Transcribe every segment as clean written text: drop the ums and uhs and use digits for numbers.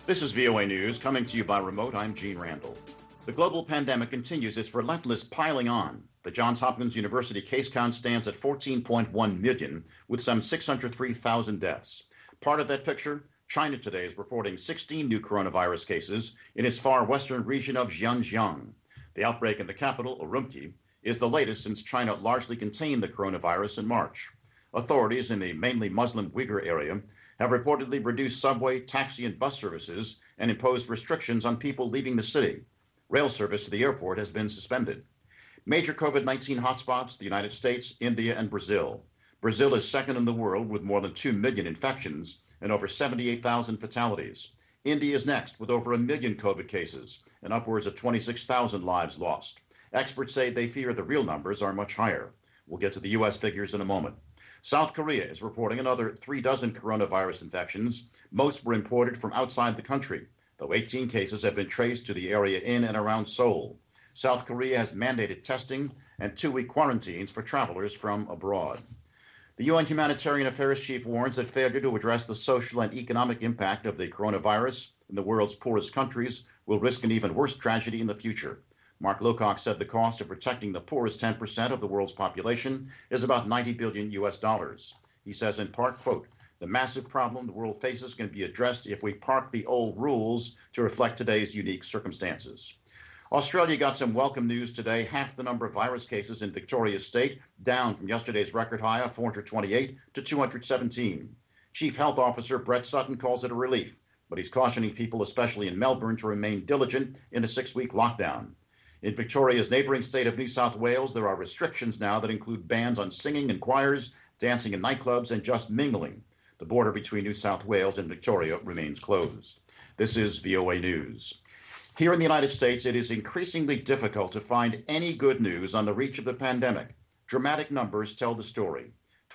This is VOA News, coming to you by remote. I'm Gene Randall. The global pandemic continues its relentless piling on. The Johns Hopkins University case count stands at 14.1 million, with some 603,000 deaths. Part of that picture, China today is reporting 16 new coronavirus cases in its far western region of Xinjiang. The outbreak in the capital, Urumqi, is the latest since China largely contained the coronavirus in March. Authorities in the mainly Muslim Uyghur area have reportedly reduced subway, taxi, and bus services and imposed restrictions on people leaving the city. Rail service to the airport has been suspended. Major COVID-19 hotspots, the United States, India, and Brazil. Brazil is second in the world with more than 2 million infections and over 78,000 fatalities. India is next with over 1 million COVID cases and upwards of 26,000 lives lost. Experts say they fear the real numbers are much higher. We'll get to the U.S. figures in a moment. South Korea is reporting another 36 coronavirus infections. Most were imported from outside the country, though 18 cases have been traced to the area in and around Seoul. South Korea has mandated testing and 2-week quarantines for travelers from abroad. The UN Humanitarian Affairs Chief warns that failure to address the social and economic impact of the coronavirus in the world's poorest countries will risk an even worse tragedy in the future. Mark Lowcock said the cost of protecting the poorest 10% of the world's population is about $90 billion. He says in part, quote, "The massive problem the world faces can be addressed if we park the old rules to reflect today's unique circumstances." Australia got some welcome news today. Half the number of virus cases in Victoria State, down from yesterday's record high of 428 to 217. Chief Health Officer Brett Sutton calls it a relief, but he's cautioning people, especially in Melbourne, to remain diligent in a 6-week lockdown. In Victoria's neighboring state of New South Wales, there are restrictions now that include bans on singing in choirs, dancing in nightclubs, and just mingling. The border between New South Wales and Victoria remains closed. This is VOA News. Here in the United States, it is increasingly difficult to find any good news on the reach of the pandemic. Dramatic numbers tell the story.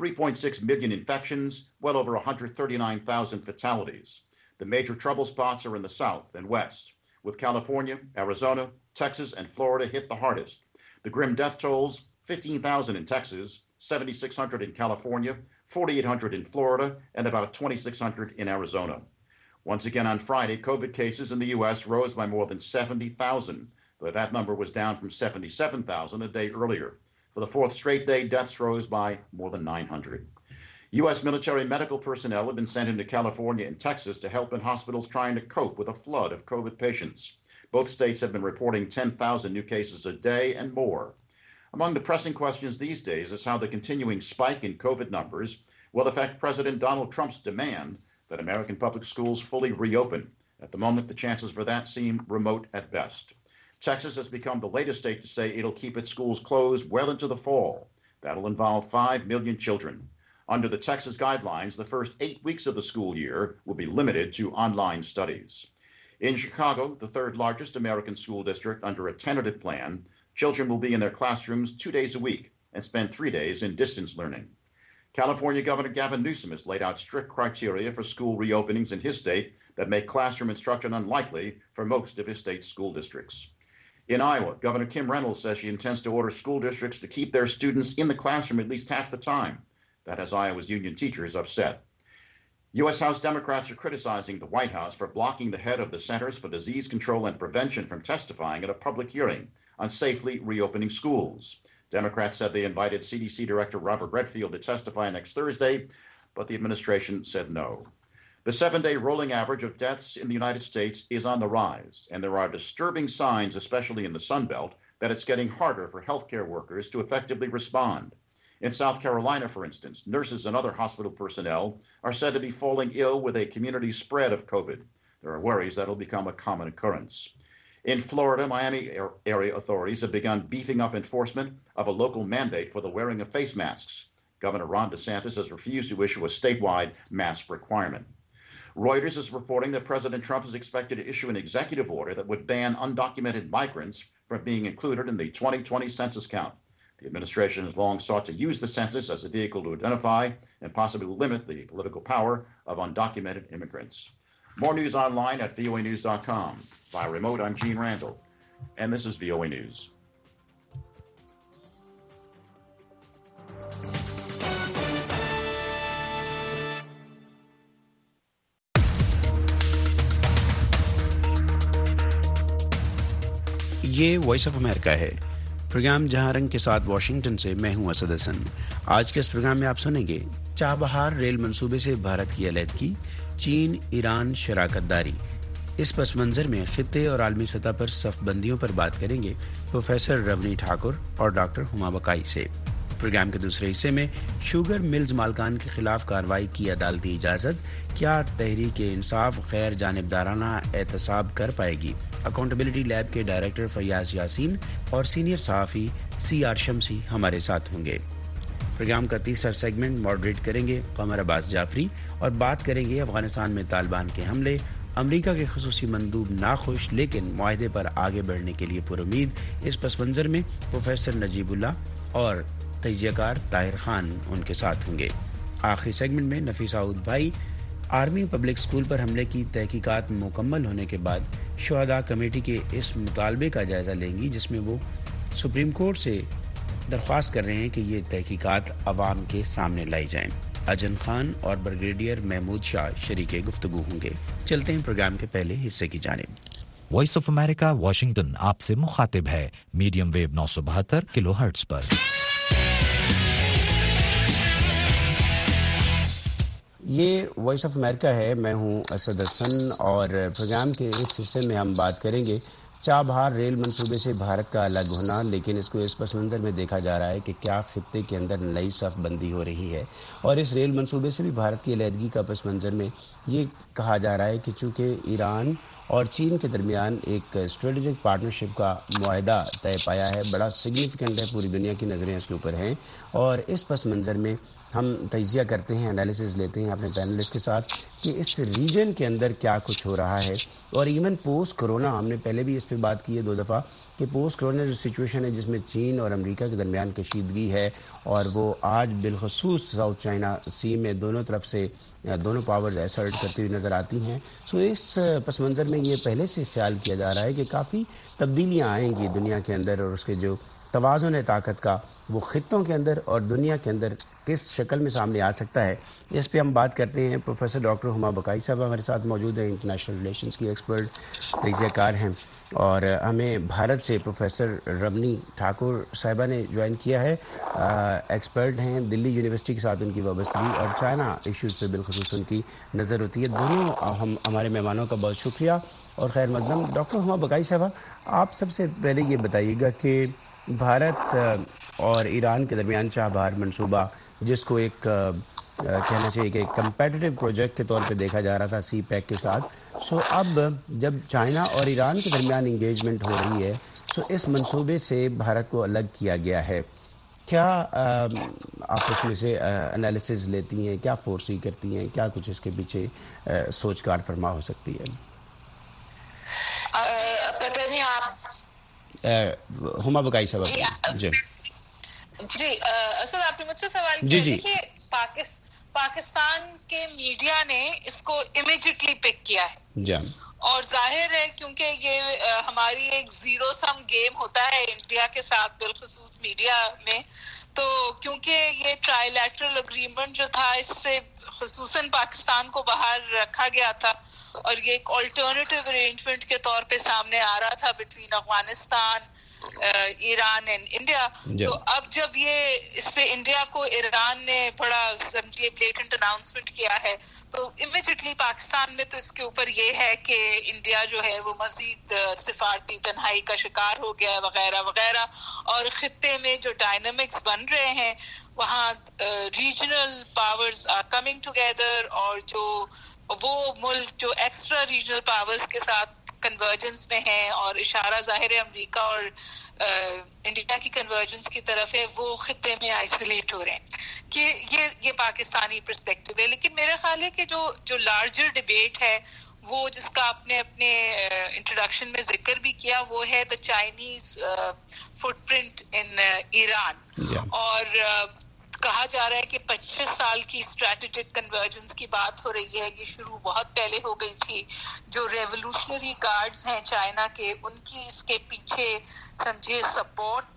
3.6 million infections, well over 139,000 fatalities. The major trouble spots are in the South and West, with California, Arizona, Texas, and Florida hit the hardest. The grim death tolls, 15,000 in Texas, 7,600 in California, 4,800 in Florida, and about 2,600 in Arizona. Once again on Friday, COVID cases in the U.S. rose by more than 70,000, though that number was down from 77,000 a day earlier. For the fourth straight day, deaths rose by more than 900. U.S. military medical personnel have been sent into California and Texas to help in hospitals trying to cope with a flood of COVID patients. Both states have been reporting 10,000 new cases a day and more. Among the pressing questions these days is how the continuing spike in COVID numbers will affect President Donald Trump's demand that American public schools fully reopen. At the moment, the chances for that seem remote at best. Texas has become the latest state to say it'll keep its schools closed well into the fall. That'll involve 5 million children. Under the Texas guidelines, the first 8 weeks of the school year will be limited to online studies. In Chicago, the third largest American school district under a tentative plan, children will be in their classrooms 2 days a week and spend 3 days in distance learning. California Governor Gavin Newsom has laid out strict criteria for school reopenings in his state that make classroom instruction unlikely for most of his state's school districts. In Iowa, Governor Kim Reynolds says she intends to order school districts to keep their students in the classroom at least half the time. That has Iowa's union teachers upset. U.S. House Democrats are criticizing the White House for blocking the head of the Centers for Disease Control and Prevention from testifying at a public hearing on safely reopening schools. Democrats said they invited CDC Director Robert Redfield to testify next Thursday, but the administration said no. The 7-day rolling average of deaths in the United States is on the rise, and there are disturbing signs, especially in the Sun Belt, that it's getting harder for healthcare workers to effectively respond. In South Carolina, for instance, nurses and other hospital personnel are said to be falling ill with a community spread of COVID. There are worries that'll become a common occurrence. In Florida, Miami area authorities have begun beefing up enforcement of a local mandate for the wearing of face masks. Governor Ron DeSantis has refused to issue a statewide mask requirement. Reuters is reporting that President Trump is expected to issue an executive order that would ban undocumented migrants from being included in the 2020 census count. The administration has long sought to use the census as a vehicle to identify and possibly limit the political power of undocumented immigrants. More news online at voanews.com. By remote, I'm Gene Randall, and this is VOA News. یہ voice of America ہے، programme جہاں رنگ کے ساتھ Washington سے میں ہوں اسد حسن۔ آج کے اس پروگرام میں آپ سنیں گے چابہار ریل منصوبے سے بھارت کی علیحدگی، چین ایران شراکت داری۔ اس پس منظر میں خطے اور عالمی سطح پر صف بندیوں پر بات کریں گے پروفیسر رونی ٹھاکر اور ڈاکٹر ہما بقائی سے۔ پروگرام کے دوسرے حصے میں شوگر ملز مالکان کے خلاف کارروائی کی عدالتی اجازت، کیا تحریک انصاف غیر جانبدارانہ احتساب کر پائے گی؟ اکاؤنٹیبلٹی لیب کے ڈائریکٹر فیاض یاسین اور سینئر صحافی سی آر شمسی ہمارے ساتھ ہوں گے۔ پروگرام کا تیسرا سیگمنٹ ماڈریٹ کریں گے قمر عباس جعفری اور بات کریں گے افغانستان میں طالبان کے حملے، امریکہ کے خصوصی مندوب ناخوش لیکن معاہدے پر آگے بڑھنے کے لیے پرامید۔ اس پس منظر میں پروفیسر نجیب اللہ اور تجزیہ کار طاہر خان ان کے ساتھ ہوں گے۔ آخری سیگمنٹ میں نفیس عود بھائی آرمی پبلک اسکول پر حملے کی تحقیقات مکمل ہونے کے بعد شہداء کمیٹی کے اس مطالبے کا جائزہ لیں گی جس میں وہ سپریم کورٹ سے درخواست کر رہے ہیں کہ یہ تحقیقات عوام کے سامنے لائی جائیں۔ اجن خان اور بریگیڈیئر محمود شاہ شریک گفتگو ہوں گے۔ چلتے ہیں پروگرام کے پہلے حصے کی جانب۔ وائس آف امریکہ واشنگٹن آپ سے مخاطب ہے میڈیم ویو 972 کلو ہرٹز پر۔ یہ وائس آف امریکہ ہے، میں ہوں اسد حسن اور پروگرام کے اس حصے میں ہم بات کریں گے چابہار ریل منصوبے سے بھارت کا الگ ہونا، لیکن اس کو اس پس منظر میں دیکھا جا رہا ہے کہ کیا خطے کے اندر نئی صف بندی ہو رہی ہے، اور اس ریل منصوبے سے بھی بھارت کی علیحدگی کا پس منظر میں یہ کہا جا رہا ہے کہ چونکہ ایران اور چین کے درمیان ایک اسٹریٹجک پارٹنرشپ کا معاہدہ طے پایا ہے، بڑا سگنیفیکنٹ ہے، پوری دنیا کی نظریں اس کے اوپر ہیں، اور اس پس منظر میں ہم تجزیہ کرتے ہیں، انالیسز لیتے ہیں اپنے پینلسٹ کے ساتھ کہ اس ریجن کے اندر کیا کچھ ہو رہا ہے، اور ایون پوسٹ کرونا، ہم نے پہلے بھی اس پہ بات کی ہے 2 دفعہ کہ پوسٹ کرونا جو سچویشن ہے جس میں چین اور امریکہ کے درمیان کشیدگی ہے، اور وہ آج بالخصوص ساؤتھ چائنا سی میں دونوں طرف سے دونوں پاورز ایسرٹ کرتی ہوئی نظر آتی ہیں۔ سو اس پس منظر میں یہ پہلے سے خیال کیا جا رہا ہے کہ کافی تبدیلیاں آئیں گی دنیا کے اندر، اور اس کے جو توازن ہے طاقت کا وہ خطوں کے اندر اور دنیا کے اندر کس شکل میں سامنے آ سکتا ہے، اس پہ ہم بات کرتے ہیں۔ پروفیسر ڈاکٹر ہما بقائی صاحب ہمارے ساتھ موجود ہیں، انٹرنیشنل ریلیشنز کی ایکسپرٹ، تجزیہ کار ہیں، اور ہمیں بھارت سے پروفیسر رونی ٹھاکر صاحبہ نے جوائن کیا ہے، ایکسپرٹ ہیں، دلی یونیورسٹی کے ساتھ ان کی وابستگی اور چائنا ایشوز پہ بالخصوص ان کی نظر ہوتی ہے۔ دونوں ہمارے مہمانوں کا بہت شکریہ اور خیر مقدم۔ ڈاکٹر ہما بقائی صاحبہ، آپ سب سے پہلے یہ بتائیے گا کہ بھارت اور ایران کے درمیان چابہار منصوبہ، جس کو ایک کہنا چاہیے کہ ایک کمپیٹیٹو پروجیکٹ کے طور پہ دیکھا جا رہا تھا سی پیک کے ساتھ، سو اب جب چائنا اور ایران کے درمیان انگیجمنٹ ہو رہی ہے، سو اس منصوبے سے بھارت کو الگ کیا گیا ہے، کیا آپ اس میں سے انالیسز لیتی ہیں، کیا فورسی کرتی ہیں، کیا کچھ اس کے پیچھے سوچ کار فرما ہو سکتی ہے؟ پتہ نہیں آپ ہما بقائی صاحب۔ جی اصل آپ نے مجھ سے سوال کیا ہے کہ پاکستان کے میڈیا نے اس کو امیجیٹلی پک کیا ہے جی، اور ظاہر ہے کیونکہ یہ ہماری ایک زیرو سم گیم ہوتا ہے انڈیا کے ساتھ بالخصوص میڈیا میں، تو کیونکہ یہ ٹرائی لیٹرل اگریمنٹ جو تھا اس سے خصوصاً پاکستان کو باہر رکھا گیا تھا، اور یہ ایک آلٹرنیٹیو ارینجمنٹ کے طور پہ سامنے آ رہا تھا between Afghanistan, Iran and India, تو اب جب یہ اس سے انڈیا کو ایران نے بڑا بلیٹنٹ اناؤنسمنٹ کیا ہے، تو امیجیٹلی پاکستان میں تو اس کے اوپر یہ ہے کہ انڈیا جو ہے وہ مزید سفارتی تنہائی کا شکار ہو گیا ہے وغیرہ وغیرہ، اور خطے میں جو ڈائنامکس بن رہے ہیں وہاں regional powers are coming together, اور جو وہ ملک جو ایکسٹرا ریجنل پاورز کے ساتھ کنورجنس میں ہیں، اور اشارہ ظاہر امریکہ اور انڈیا کی کنورجنس کی طرف ہے، وہ خطے میں آئسولیٹ ہو رہے ہیں، کہ یہ پاکستانی پرسپیکٹو ہے۔ لیکن میرا خیال ہے کہ جو لارجر ڈیبیٹ ہے وہ جس کا آپ نے اپنے انٹروڈکشن میں ذکر بھی کیا، وہ ہے the Chinese footprint in Iran, اور کہا جا رہا ہے کہ 25 سال کی اسٹریٹجک کنورجنس کی بات ہو رہی ہے، یہ شروع بہت پہلے ہو گئی تھی، جو ریولوشنری گارڈز ہیں چائنا کے، ان کی اس کے پیچھے سمجھے سپورٹ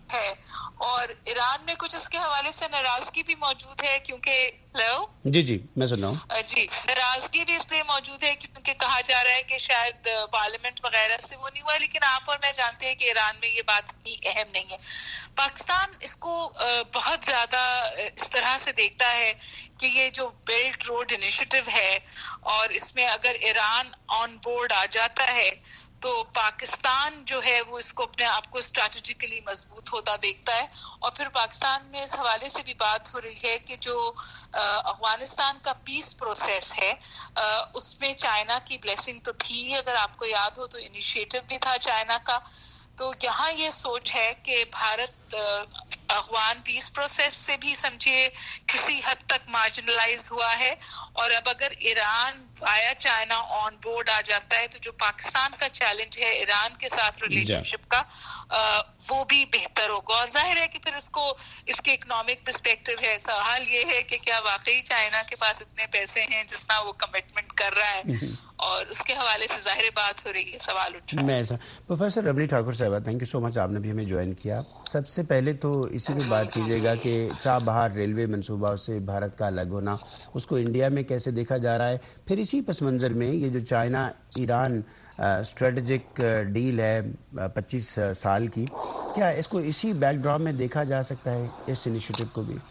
ہے اور ایران میں کچھ اس کے حوالے سے ناراضگی بھی موجود ہے کیونکہ جی میں سن رہا ہوں جی ناراضگی بھی اس لیے موجود ہے کیونکہ کہا جا رہا ہے کہ شاید پارلیمنٹ وغیرہ سے وہ نہیں ہوا, لیکن آپ اور میں جانتے ہیں کہ ایران میں یہ بات اتنی اہم نہیں ہے. پاکستان اس کو بہت زیادہ اس طرح سے دیکھتا ہے کہ یہ جو بیلٹ روڈ انیشیٹو ہے اور اس میں اگر ایران آن بورڈ آ جاتا ہے تو پاکستان جو ہے وہ اس کو اپنے آپ کو اسٹریٹجیکلی مضبوط ہوتا دیکھتا ہے. اور پھر پاکستان میں اس حوالے سے بھی بات ہو رہی ہے کہ جو افغانستان کا پیس پروسیس ہے اس میں چائنا کی بلیسنگ تو تھی, اگر آپ کو یاد ہو تو انیشیٹو بھی تھا چائنا کا. تو یہاں یہ سوچ ہے کہ بھارت افغان پیس پروسیس سے بھی سمجھیے کسی حد تک مارجنلائز ہوا ہے, اور اب اگر ایران آیا چائنا آن بورڈ آ جاتا ہے تو جو پاکستان کا چیلنج ہے ایران کے ساتھ ریلیشن شپ کا وہ بھی بہتر ہوگا. اور ظاہر ہے کہ پھر اس کو اس کے اکنامک پرسپیکٹو ہے. سوال یہ ہے کہ کیا واقعی چائنا کے پاس اتنے پیسے ہیں جتنا وہ کمٹمنٹ کر رہا ہے, اور اس کے حوالے سے ظاہر بات ہو رہی ہے, سوال اٹھ رہا ہے. ایسا پروفیسر ربنی ٹھاکر صاحبہ, تھینک یو سو مچ, آپ نے بھی ہمیں جوائن کیا. سب سے پہلے تو اسی پہ بات کیجیے گا کہ چابہار ریلوے منصوبہ سے بھارت کا الگ ہونا, اس کو انڈیا میں کیسے دیکھا جا رہا ہے. پھر اسی پس منظر میں یہ جو چائنا ایران اسٹریٹجک ڈیل ہے 25 سال کی, کیا اس کو اسی بیک ڈراپ میں دیکھا جا سکتا ہے اس انیشیٹو کو بھی؟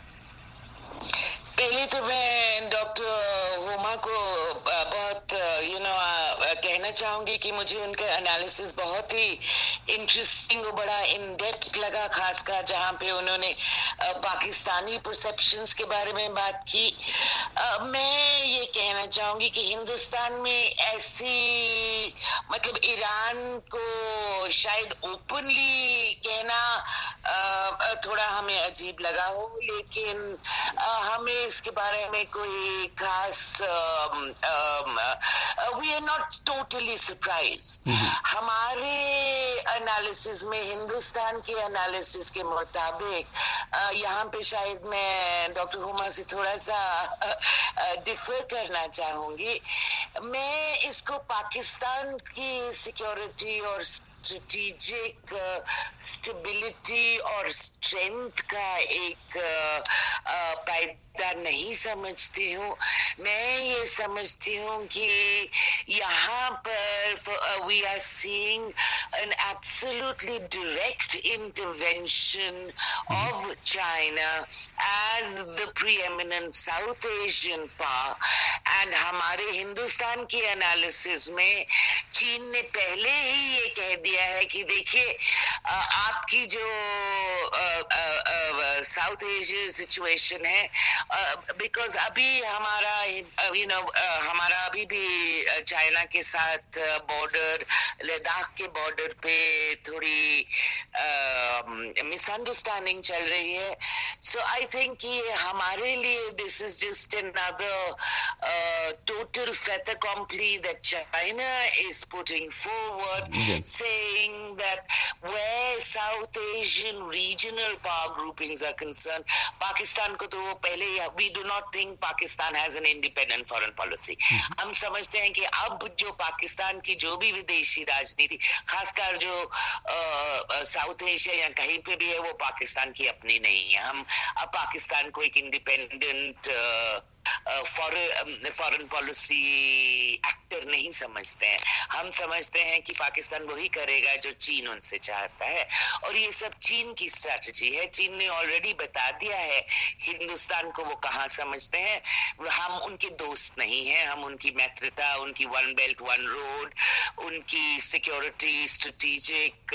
پہلے تو میں ڈاکٹر ہوما کو بہت کہنا چاہوں گی کہ مجھے ان کا انالیسس بہت ہی انٹرسٹنگ اور بڑا ان ڈیپتھ لگا, خاص کر جہاں پہ انہوں نے پاکستانی پرسیپشنز کے بارے میں بات کی. میں یہ کہنا چاہوں گی کہ ہندوستان میں ایسی مطلب ایران کو شاید اوپنلی کہنا تھوڑا ہمیں عجیب لگا ہو, لیکن ہمیں اس کے بارے میں کوئی خاص we are not totally surprise. ہمارے انالیسز میں ہندوستان کے انالیسز کے مطابق یہاں پہ شاید میں ڈاکٹر ہوما سے تھوڑا سا ڈفر کرنا چاہوں گی. میں اس کو پاکستان کی سیکیورٹی اور اسٹریٹجک اسٹیبلٹی اور اسٹرینتھ کا ایک پائیدار نہیں سمجھتی ہوں. میں یہ سمجھتی ہوں کہ یہاں پر we are seeing an absolutely direct intervention of China as the preeminent South Asian power, and ہمارے ہندوستان کی انالیسز میں چین نے پہلے ہی یہ کہہ دیا ہے کہ دیکھیے آپ کی جو ساؤتھ ایشیا سچویشن ہے, بیکاز ابھی ہمارا ہمارا ابھی بھی چائنا کے ساتھ بارڈر, لداخ کے بارڈر پہ تھوڑی مس انڈرسٹینڈنگ چل رہی ہے. سو آئی تھنک کہ ہمارے لیے this is just another total fait accompli that China is putting forward, saying that where South Asian regional power groupings are concerned, Pakistan کو تو وہ پہلے ہی, we do not think Pakistan has an independent foreign policy. ہم سمجھتے ہیں کہ اب جو پاکستان کی جو بھی ودیشی راجنیتی, خاص کر جو ساؤتھ ایشیا یا کہیں پہ بھی ہے, وہ پاکستان کی اپنی نہیں ہے. ہم اب پاکستان کو ایک انڈیپینڈنٹ فارن پالیسی ایکٹر نہیں سمجھتے ہیں. ہم سمجھتے ہیں کہ پاکستان وہی کرے گا جو چین ان سے چاہتا ہے, اور یہ سب چین کی اسٹریٹجی ہے. چین نے آلریڈی بتا دیا ہے ہندوستان کو وہ کہاں سمجھتے ہیں. ہم ان کے دوست نہیں ہیں, ہم ان کی میترتا, ان کی ون بیلٹ ون روڈ, ان کی سیکیورٹی اسٹریٹجک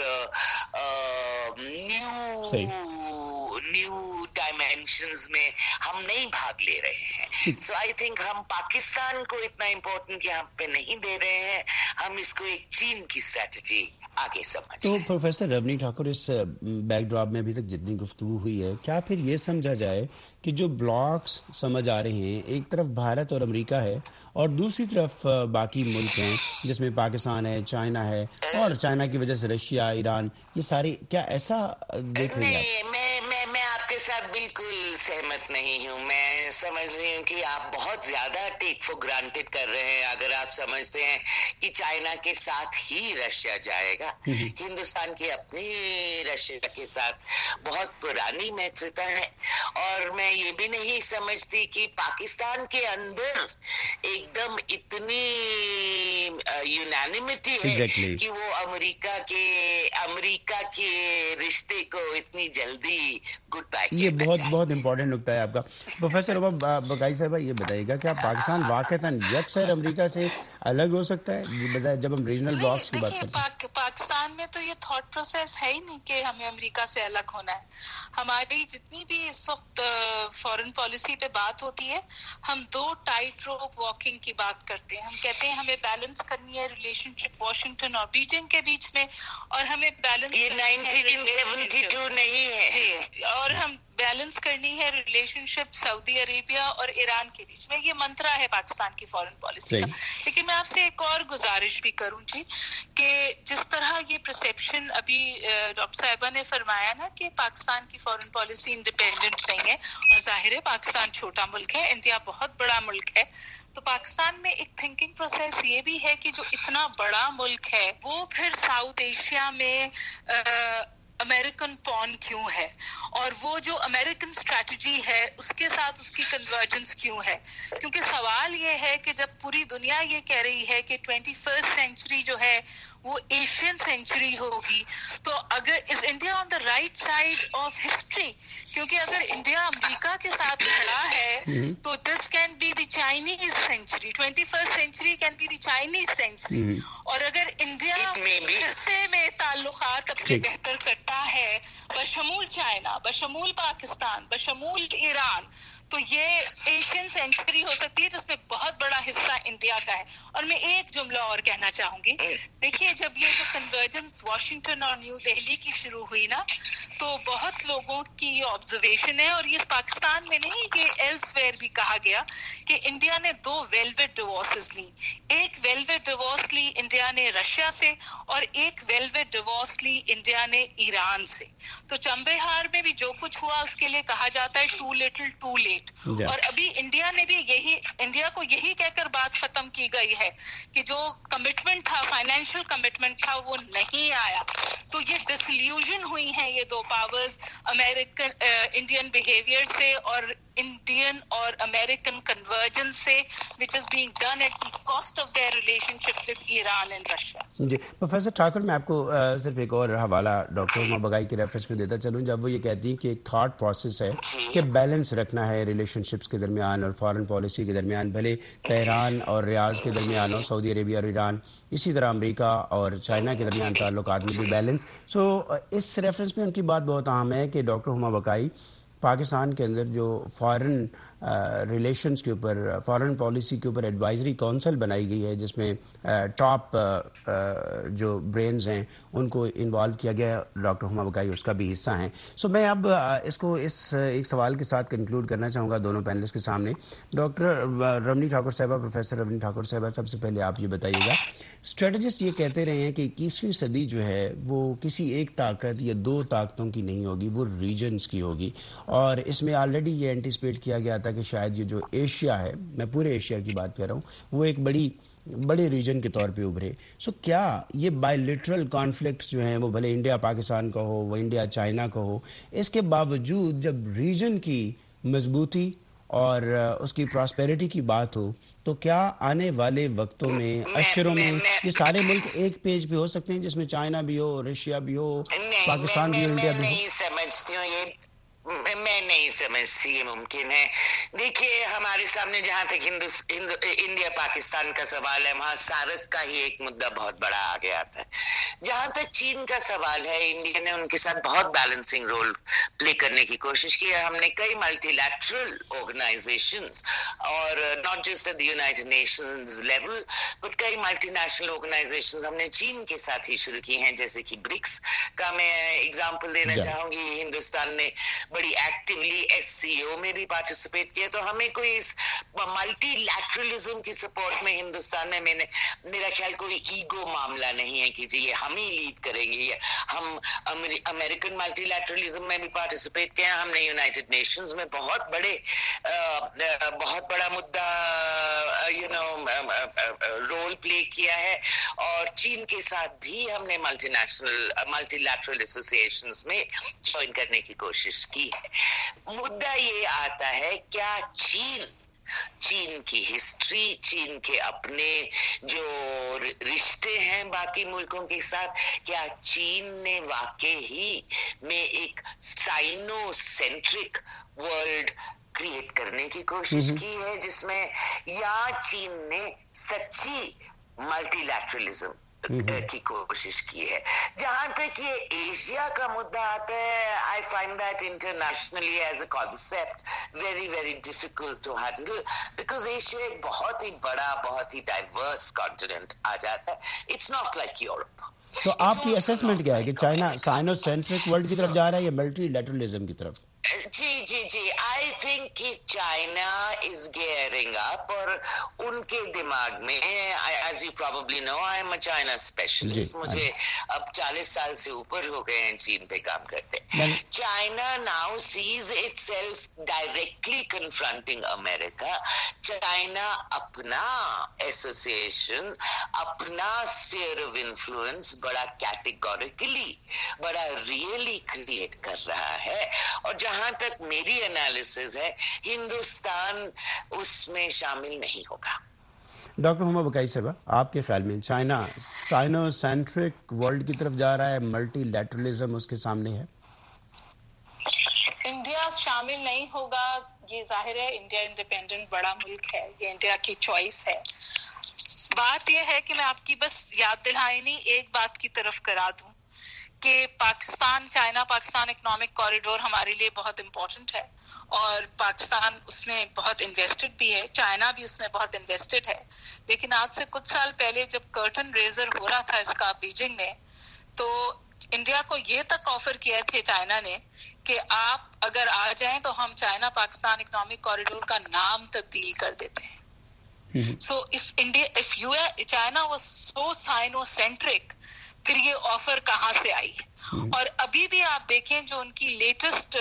نیو ڈائمینشنز میں ہم نہیں بھاگ لے رہے ہیں. سو آئی تھنک ہم پاکستان کو اتنا امپورٹنٹ یہاں پہ نہیں دے رہے ہیں, ہم اس کو ایک چین کی اسٹریٹجی آگے سمجھ. تو پروفیسر ربنی ٹھاکر, اس بیک ڈراپ میں ابھی تک جتنی گفتگو ہوئی ہے, کیا پھر یہ سمجھا جائے کہ جو بلاکس سمجھ آ رہے ہیں, ایک طرف بھارت اور امریکہ ہے اور دوسری طرف باقی ملک ہیں جس میں پاکستان ہے, چائنا ہے, اور چائنا کی وجہ سے رشیا, ایران, یہ سارے, کیا ایسا دیکھ رہے ہیں آپ؟ میں آپ کے ساتھ بالکل سہمت نہیں ہوں. میں سمجھ رہی ہوں کہ آپ بہت زیادہ ٹیک فور گرانٹیڈ کر رہے ہیں. اگر آپ سمجھتے ہیں کہ چائنا کے ساتھ ہی رشیا جائے گا. ہندوستان کی اپنی رشیا کے ساتھ بہت پرانی مترتا ہے, اور میں یہ بھی نہیں سمجھتی کہ پاکستان کے اندر ایک دم اتنی یونانیمٹی ہے کہ وہ امریکہ کے رشتے کو اتنی جلدی گڈ بائی. یہ بہت امپورٹنٹ نکتہ ہے آپ کا. پروفیسر بقائی صاحبہ, یہ بتائیے گا کیا پاکستان واقعتاً یکسر امریکہ سے الگ ہو سکتا ہے بجائے جب ہم ریجنل بلاکس کی بات کرتے ہیں؟ پاکستان میں تو یہ تھاٹ پروسیس ہے ہی نہیں کہ ہمیں امریکہ سے الگ ہونا ہے. ہماری جتنی بھی اس وقت فارن پالیسی پہ بات ہوتی ہے, ہم 2 ٹائٹ روپ واکنگ کی بات کرتے ہیں. ہم کہتے ہیں ہمیں بیلنس کرنی ہے ریلیشن شپ واشنگٹن اور بیجنگ کے بیچ میں, اور ہمیں بیلنس یہ 1972 نہیں ہے, اور ہم بیلنس کرنی ہے ریلیشن شپ سعودی عربیہ اور ایران کے بیچ میں. یہ منترا ہے پاکستان کی فارن پالیسی کا. لیکن میں آپ سے ایک اور گزارش بھی کروں جی, کہ جس طرح یہ پرسیپشن ابھی ڈاکٹر صاحبہ نے فرمایا نا کہ پاکستان کی فارن پالیسی انڈیپینڈنٹ نہیں ہے, اور ظاہر ہے پاکستان چھوٹا ملک ہے, انڈیا بہت بڑا ملک ہے. تو پاکستان میں ایک تھنکنگ پروسیس یہ بھی ہے کہ جو اتنا بڑا ملک ہے وہ پھر ساؤتھ ایشیا میں امریکن پون کیوں ہے, اور وہ جو امریکن اسٹریٹجی ہے اس کے ساتھ اس کی کنورجنس کیوں ہے. کیونکہ سوال یہ ہے کہ جب پوری دنیا یہ کہہ رہی ہے کہ 21st سینچری جو ہے وہ ایشین سینچری ہوگی, تو اگر is India on the right side of history? کیونکہ اگر انڈیا امریکہ کے ساتھ کھڑا ہے تو this can be the Chinese century, 21st century can be the Chinese century. اور اگر انڈیا خطے میں تعلقات اپنے بہتر کرتا ہے بشمول چائنا, بشمول پاکستان, بشمول ایران, تو یہ ایشین سینچری ہو سکتی ہے جس میں بہت بڑا حصہ انڈیا کا ہے. اور میں ایک جملہ اور کہنا چاہوں گی. دیکھیے جب یہ جو کنورجنس واشنگٹن اور نیو دہلی کی شروع ہوئی نا, تو بہت لوگوں کی یہ آبزرویشن ہے, اور یہ پاکستان میں نہیں, یہ ایلس ویئر بھی کہا گیا کہ انڈیا نے 2 ویلویٹ ڈیورسز لی. ایک ویلویٹ ڈیورس لی انڈیا نے رشیا سے, اور ایک ویلویٹ ڈیورس لی انڈیا نے ایران سے. تو چمبے ہار میں بھی جو کچھ ہوا اس کے لیے کہا جاتا ہے ٹو لٹل ٹو لیٹ. اور ابھی انڈیا نے بھی انڈیا کو یہی کہہ کر بات ختم کی گئی ہے کہ جو کمٹمنٹ تھا, فائنینشیل کمٹمنٹ تھا, وہ نہیں آیا. تو یہ ڈسلیوژن ہوئی ہیں یہ 2 پاورز, امریکن انڈین بیہیویئر سے اور انڈین اور امریکن کنورجنس سے, which is being done at the cost of their relationship with Iran and Russia. جی پروفیسر ٹھاکر, میں آپ کو صرف ایک اور حوالہ ڈاکٹر عمر بقائی کے ریفرنس میں دیتا چلوں, جب وہ یہ کہتی ہیں کہ ایک تھاٹ پروسیس ہے کہ بیلنس رکھنا ہے ریلیشن شپس کے درمیان اور فارن پالیسی کے درمیان, بھلے تہران اور ریاض کے درمیان ہو, سعودی عربیہ اور ایران, اسی طرح امریکہ اور چائنا کے درمیان تعلقات میں بھی بیلنس. سو اس ریفرنس میں ان کی بات بہت اہم ہے کہ ڈاکٹر ہما بقائی پاکستان کے اندر جو فارن ریلیشنز کے اوپر, فارن پالیسی کے اوپر ایڈوائزری کونسل بنائی گئی ہے, جس میں ٹاپ جو برینز ہیں ان کو انوالو کیا گیا ہے. ڈاکٹر ہما بقائی اس کا بھی حصہ ہیں. سو میں اب اس کو ایک سوال کے ساتھ کنکلوڈ کرنا چاہوں گا دونوں پینلسٹ کے سامنے. ڈاکٹر رمنی ٹھاکر صاحبہ, پروفیسر رمنی ٹھاکر صاحبہ, سب سے پہلے آپ یہ بتائیے گا, اسٹریٹجسٹ یہ کہتے رہے ہیں کہ 21ویں صدی جو ہے وہ کسی ایک طاقت یا 2 طاقتوں کی نہیں ہوگی, وہ ریجنز کی ہوگی. اور اس میں آلریڈی یہ اینٹیسپیٹ کیا گیا تھا کہ شاید یہ جو ایشیا ہے, میں پورے ایشیا کی بات کر رہا ہوں, وہ ایک بڑے ریجن کے طور پہ ابھرے. سو کیا یہ بائی لیٹرل کانفلکٹس جو ہیں, وہ بھلے انڈیا پاکستان کا ہو, وہ انڈیا چائنا کا ہو, اس کے باوجود جب ریجن کی مضبوطی اور اس کی پراسپیرٹی کی بات ہو, تو کیا آنے والے وقتوں میں اشروں میں یہ سارے ملک ایک پیج پہ ہو سکتے ہیں, جس میں چائنا بھی ہو, رشیا بھی ہو, پاکستان بھی ہو, انڈیا بھی ہو؟ نہیں سمجھتی ہوں, یہ میں نہیں سمجھتی یہ ممکن ہے. دیکھیے ہمارے سامنے جہاں تک انڈیا پاکستان کا سوال ہے, وہاں سارک کا ہی ایک مدعا بہت بڑا آ گیا تھا. جہاں تک چین کا سوال ہے, انڈیا نے ان کے ساتھ بہت بیلنسنگ رول پلے کرنے کی کوشش کی ہے. ہم نے کئی ملٹی لیٹرل آرگنائزیشنز, اور not just at the United Nations level, but کئی ملٹی نیشنل آرگنائزیشنز ہم نے چین کے ساتھ ہی شروع کی ہیں, جیسے کہ برکس کا میں اگزامپل دینا چاہوں گی. ہندوستان نے بڑی ایکٹیولی SCO میں بھی پارٹیسپیٹ کیا. تو ہمیں کوئی اس ملٹی لیٹرلزم کی سپورٹ میں ہندوستان میں میرا خیال کوئی ایگو معاملہ نہیں ہے کہ جی یہ ہم ہم ہی لیڈ کریں گے. ہم امریکن ملٹی-لیٹرلزم میں بھی پارٹیسپیٹ کیا, ہم نے یونائٹڈ نیشنز میں بہت بڑا مدعا رول پلے کیا ہے, اور چین کے ساتھ بھی ہم نے ملٹی لیٹرل ایسوسیشنز میں جوائن کرنے کی کوشش کی ہے. مدعا یہ آتا ہے کیا چین کی ہسٹری, چین کے اپنے جو رشتے ہیں باقی ملکوں کے ساتھ, کیا چین نے واقع ہی میں ایک سائنو سینٹرک ورلڈ کریٹ کرنے کی کوشش کی ہے, جس میں یا چین نے سچی ملٹی لیٹرلزم کی کوشش کی ہے. جہاں تک یہ ایشیا کا مدعا آتا ہے, I find that internationally as a concept very very difficult to handle, because Asia ایک بہت ہی بڑا, بہت ہی ڈائیورس کانٹیننٹ آ جاتا ہے. It's not like Europe. تو آپ کی اسیسمنٹ کیا ہے کہ چائنا سائنو سینٹرک ورلڈ کی طرف جا رہا ہے یا ملٹی لیٹرلزم کی طرف؟ جی آئی تھنک کہ چائنا از گیئرنگ اپ, اور ان کے دماغ میں, as you probably know, I am a China specialist, مجھے اب 40 سال سے اوپر ہو گئے ہیں چین پہ کام کرتے. China now sees itself directly confronting امریکہ. چائنا اپنا ایسوسیشن, اپنا اسفیئر آف انفلوئنس بڑا کیٹیگوریکلی, بڑا ریئلی کریٹ کر رہا ہے, اور جہاں تک میری انالیسز ہے ہندوستان اس میں شامل نہیں ہوگا. ڈاکٹر ہما بقائی صاحبہ, آپ کے خیال میں چائنا سائنو سینٹرک ورلڈ کی طرف جا رہا ہے, ملٹی لیٹرلزم اس کے سامنے ہے؟ انڈیا شامل نہیں ہوگا, یہ ظاہر ہے. انڈیا انڈیپینڈنٹ بڑا ملک ہے, یہ انڈیا کی چوائس ہے. بات یہ ہے کہ میں آپ کی بس یاد دہانی ایک بات کی طرف کرا دوں کہ چائنا پاکستان اکنامک کوریڈور ہمارے لیے بہت امپورٹنٹ ہے, اور پاکستان اس میں بہت انویسٹڈ بھی ہے, چائنا بھی اس میں بہت انویسٹڈ ہے. لیکن آج سے کچھ سال پہلے جب کرٹن ریزر ہو رہا تھا اس کا بیجنگ میں, تو انڈیا کو یہ تک آفر کیا تھے چائنا نے کہ آپ اگر آ جائیں تو ہم چائنا پاکستان اکنامک کوریڈور کا نام تبدیل کر دیتے ہیں. So if China was so sino-centric, پھر یہ آفر کہاں سے آئی؟ اور ابھی بھی آپ دیکھیں جو ان کی لیٹسٹ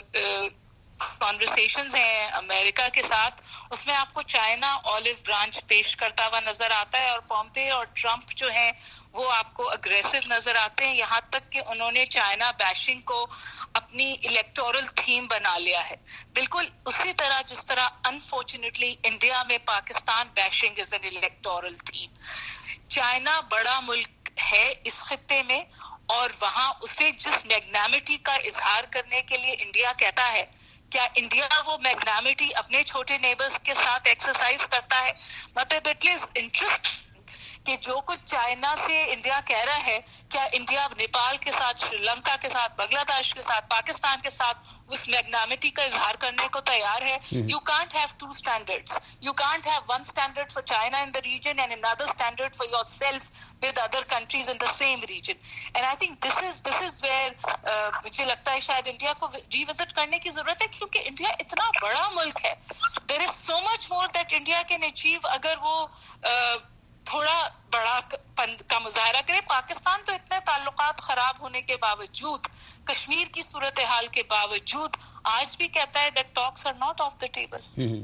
کانورسیشنز ہیں امریکہ کے ساتھ, اس میں آپ کو چائنا آلیو برانچ پیش کرتا ہوا نظر آتا ہے, اور پومپے اور ٹرمپ جو ہیں وہ آپ کو اگریسو نظر آتے ہیں, یہاں تک کہ انہوں نے چائنا بیشنگ کو اپنی الیکٹورل تھیم بنا لیا ہے. بالکل اسی طرح جس طرح انفارچونیٹلی انڈیا میں Pakistan bashing is an electoral theme. China بڑا ملک ہے اس خطے میں, اور وہاں اسے جس میگنیمٹی کا اظہار کرنے کے لیے انڈیا کہتا ہے, کیا انڈیا وہ میگنیمٹی اپنے چھوٹے نیبرز کے ساتھ ایکسرسائز کرتا ہے؟ مطلب اٹ از انٹرسٹ کہ جو کچھ چائنا سے انڈیا کہہ رہا ہے, کیا انڈیا نیپال کے ساتھ, شری لنکا کے ساتھ, بنگلہ دیش کے ساتھ, پاکستان کے ساتھ اس میگنیمٹی کا اظہار کرنے کو تیار ہے؟ You can't have two standards. You can't have one standard for China in the region and another standard for yourself with other countries in the same region. And I think this is where مجھے لگتا ہے شاید India کو revisit کرنے کی ضرورت ہے, کیونکہ انڈیا اتنا بڑا ملک ہے. There is so much more that India can achieve اگر وہ تھوڑا بڑا کا مظاہرہ کرے. پاکستان تو اتنے تعلقات خراب ہونے کے باوجود, کشمیر کی صورتحال کے باوجود, آج بھی کہتا ہے that talks are not off the table.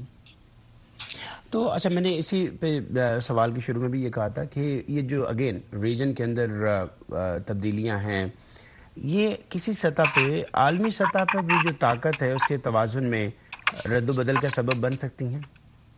تو اچھا, میں نے اسی پہ سوال کے شروع میں بھی یہ کہا تھا کہ یہ جو اگین ریجن کے اندر تبدیلیاں ہیں, یہ کسی سطح پہ, عالمی سطح پر بھی جو طاقت ہے اس کے توازن میں رد و بدل کا سبب بن سکتی ہیں.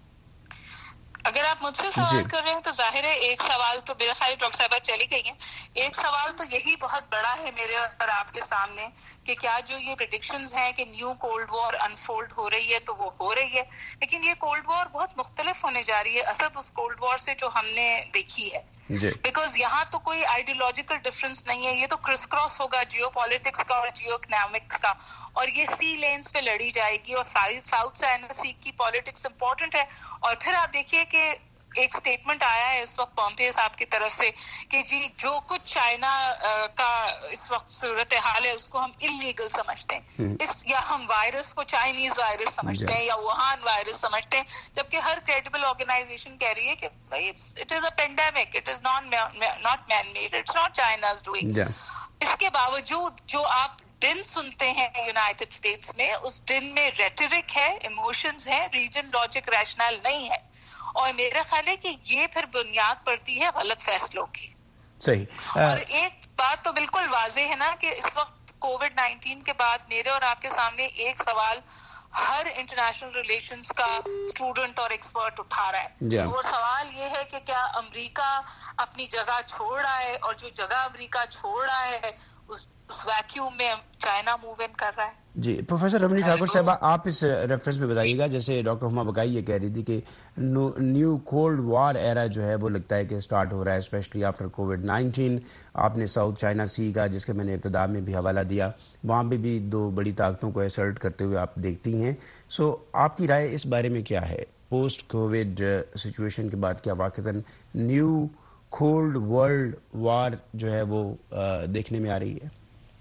اگر آپ مجھ سے سوال کر رہے ہیں تو ظاہر ہے ایک سوال تو میرے خیال ڈاکٹر صاحبہ چلی گئی ہیں, ایک سوال تو یہی بہت بڑا ہے میرے اور آپ کے سامنے کہ کیا جو یہ پریڈکشنز ہیں کہ نیو کولڈ وار انفولڈ ہو رہی ہے تو وہ ہو رہی ہے, لیکن یہ کولڈ وار بہت مختلف ہونے جا رہی ہے اصل اس کولڈ وار سے جو ہم نے دیکھی ہے, بیکاز یہاں تو کوئی آئیڈیولوجیکل ڈفرینس نہیں ہے, یہ تو کرس کراس ہوگا جیو پالیٹکس کا اور جیو اکنامکس کا, اور یہ سی لینز پہ لڑی جائے گی, اور ساؤتھ چائنا سی کی پالیٹکس امپورٹنٹ ہے. اور پھر آپ دیکھیے کہ ایک اسٹیٹمنٹ آیا ہے اس وقت پومپیو صاحب کی طرف سے کہ جی جو کچھ چائنا کا اس وقت صورتحال ہے اس کو ہم اللیگل سمجھتے ہیں، یا ہم وائرس کو چائنیز وائرس سمجھتے ہیں یا ووہان وائرس سمجھتے ہیں، جبکہ ہر کریڈیبل آرگنائزیشن کہہ رہی ہے کہ بھائی it is a pandemic, it is not man made, it's not China's doing. اس کے باوجود جو آپ دن سنتے ہیں یونائٹڈ اسٹیٹس میں، اس دن میں ریٹرک ہے، ایموشنز ہیں، ریجن لاجک ریشنل نہیں ہے. اور میرا خیال ہے کہ یہ پھر بنیاد پڑتی ہے غلط فیصلوں کی. صحیح. اور ایک بات تو بالکل واضح ہے نا کہ اس وقت کووڈ-19 کے بعد میرے اور آپ کے سامنے ایک سوال ہر انٹرنیشنل ریلیشنز کا اسٹوڈنٹ اور ایکسپرٹ اٹھا رہا ہے. وہ سوال یہ ہے کہ کیا امریکہ اپنی جگہ چھوڑ رہا ہے، اور جو جگہ امریکہ چھوڑ رہا ہے اس ویکیوم میں چائنا موو ان کر رہا ہے. جی پروفیسر رمنی ٹھاکر صاحبہ، آپ اس ریفرنس میں بتائیے گا، جیسے ڈاکٹر ہما بقائی یہ کہہ رہی تھی کہ نیو کولڈ وار ایرا جو ہے وہ لگتا ہے کہ سٹارٹ ہو رہا ہے اسپیشلی آفٹر کووڈ-19. آپ نے ساؤتھ چائنا سی کا جس کا میں نے ابتدا میں بھی حوالہ دیا، وہاں پہ بھی دو بڑی طاقتوں کو ایسرٹ کرتے ہوئے آپ دیکھتی ہیں. سو آپ کی رائے اس بارے میں کیا ہے؟ پوسٹ کووڈ سچویشن کے بعد کیا واقعتاً نیو کولڈ ورلڈ وار جو ہے وہ دیکھنے میں آ رہی ہے؟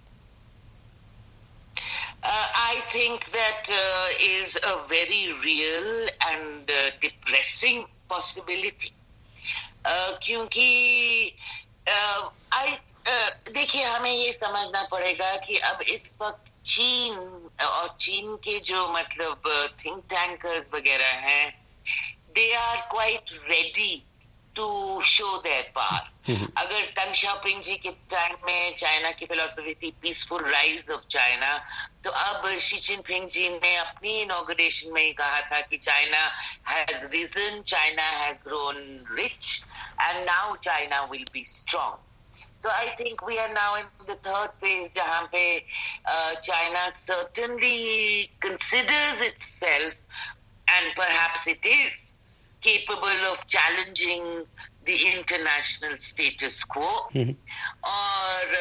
I think that is a very real and depressing possibility. کیونکہ دیکھیے ہمیں یہ سمجھنا پڑے گا کہ اب اس وقت چین اور چین کے جو مطلب تھنک ٹینکرز وغیرہ ہیں، they are quite ready to show their power. اگر دنگ شاپنگ جی کے ٹائم میں چائنا کی فلسفی تھی پیسفل رائز آف چائنا، تو اب شی جن پنگ جی نے اپنی انوگریشن میں ہی کہا تھا کہ China has risen, China has grown rich and now China will be strong. So I think we are now in the third phase جہاں پہ China certainly considers itself and perhaps it is capable of challenging the international status quo. اور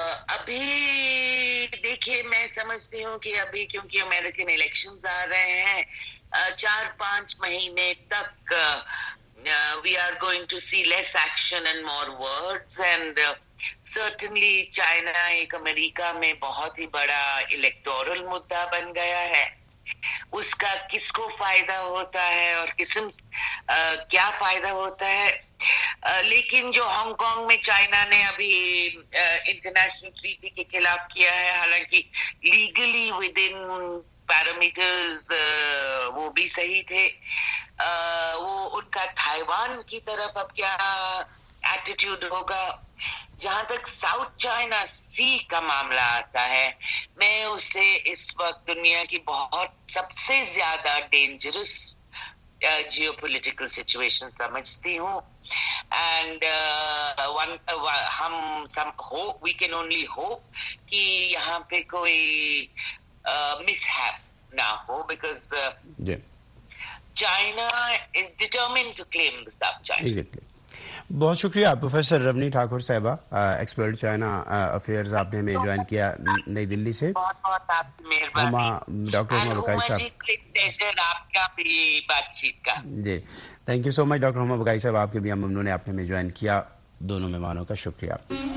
ابھی دیکھیے میں سمجھتی ہوں کہ ابھی کیونکہ امریکن الیکشنز آ رہے ہیں، 4-5 مہینے تک we are going to see less action and more words, and certainly China ایک امریکہ میں بہت ہی بڑا الیکٹورل مدعا بن گیا ہے. اس کا کس کو فائدہ ہوتا ہے اور کیا فائدہ ہوتا ہے. لیکن جو ہانگ کانگ میں چائنا نے ابھی انٹرنیشنل ٹریٹی کے خلاف کیا ہے، حالانکہ لیگلی ود ان پیرامیٹرز وہ بھی صحیح تھے، وہ ان کا تائیوان کی طرف اب کیا ایٹیٹیوڈ ہوگا. جہاں تک ساؤتھ چائنا سی کا معاملہ آتا ہے، میں اسے اس وقت دنیا کی بہت سب سے زیادہ ڈینجرس جیو پولیٹیکل سچویشن سمجھتی ہوں. And we can only hope کہ یہاں پہ کوئی مس ہیپ نہ ہو، because China is determined to claim the south China. بہت شکریہ پروفیسر رمنی ٹھاکر صاحبہ، ایکسپرٹ چائنا افیئرز، آپ نے ہمیں جوائن کیا نئی دلی سے. بہت آپ کی مہربانی. ڈاکٹر ہما بقائی صاحب، آپ کا بھی بات چیت کا جی thank you so much. Doctor Huma Baqai صاحب آپ کے بھی ہم ممنون ہیں، آپ نے ہمیں جوائن کیا. دونوں مہمانوں کا شکریہ.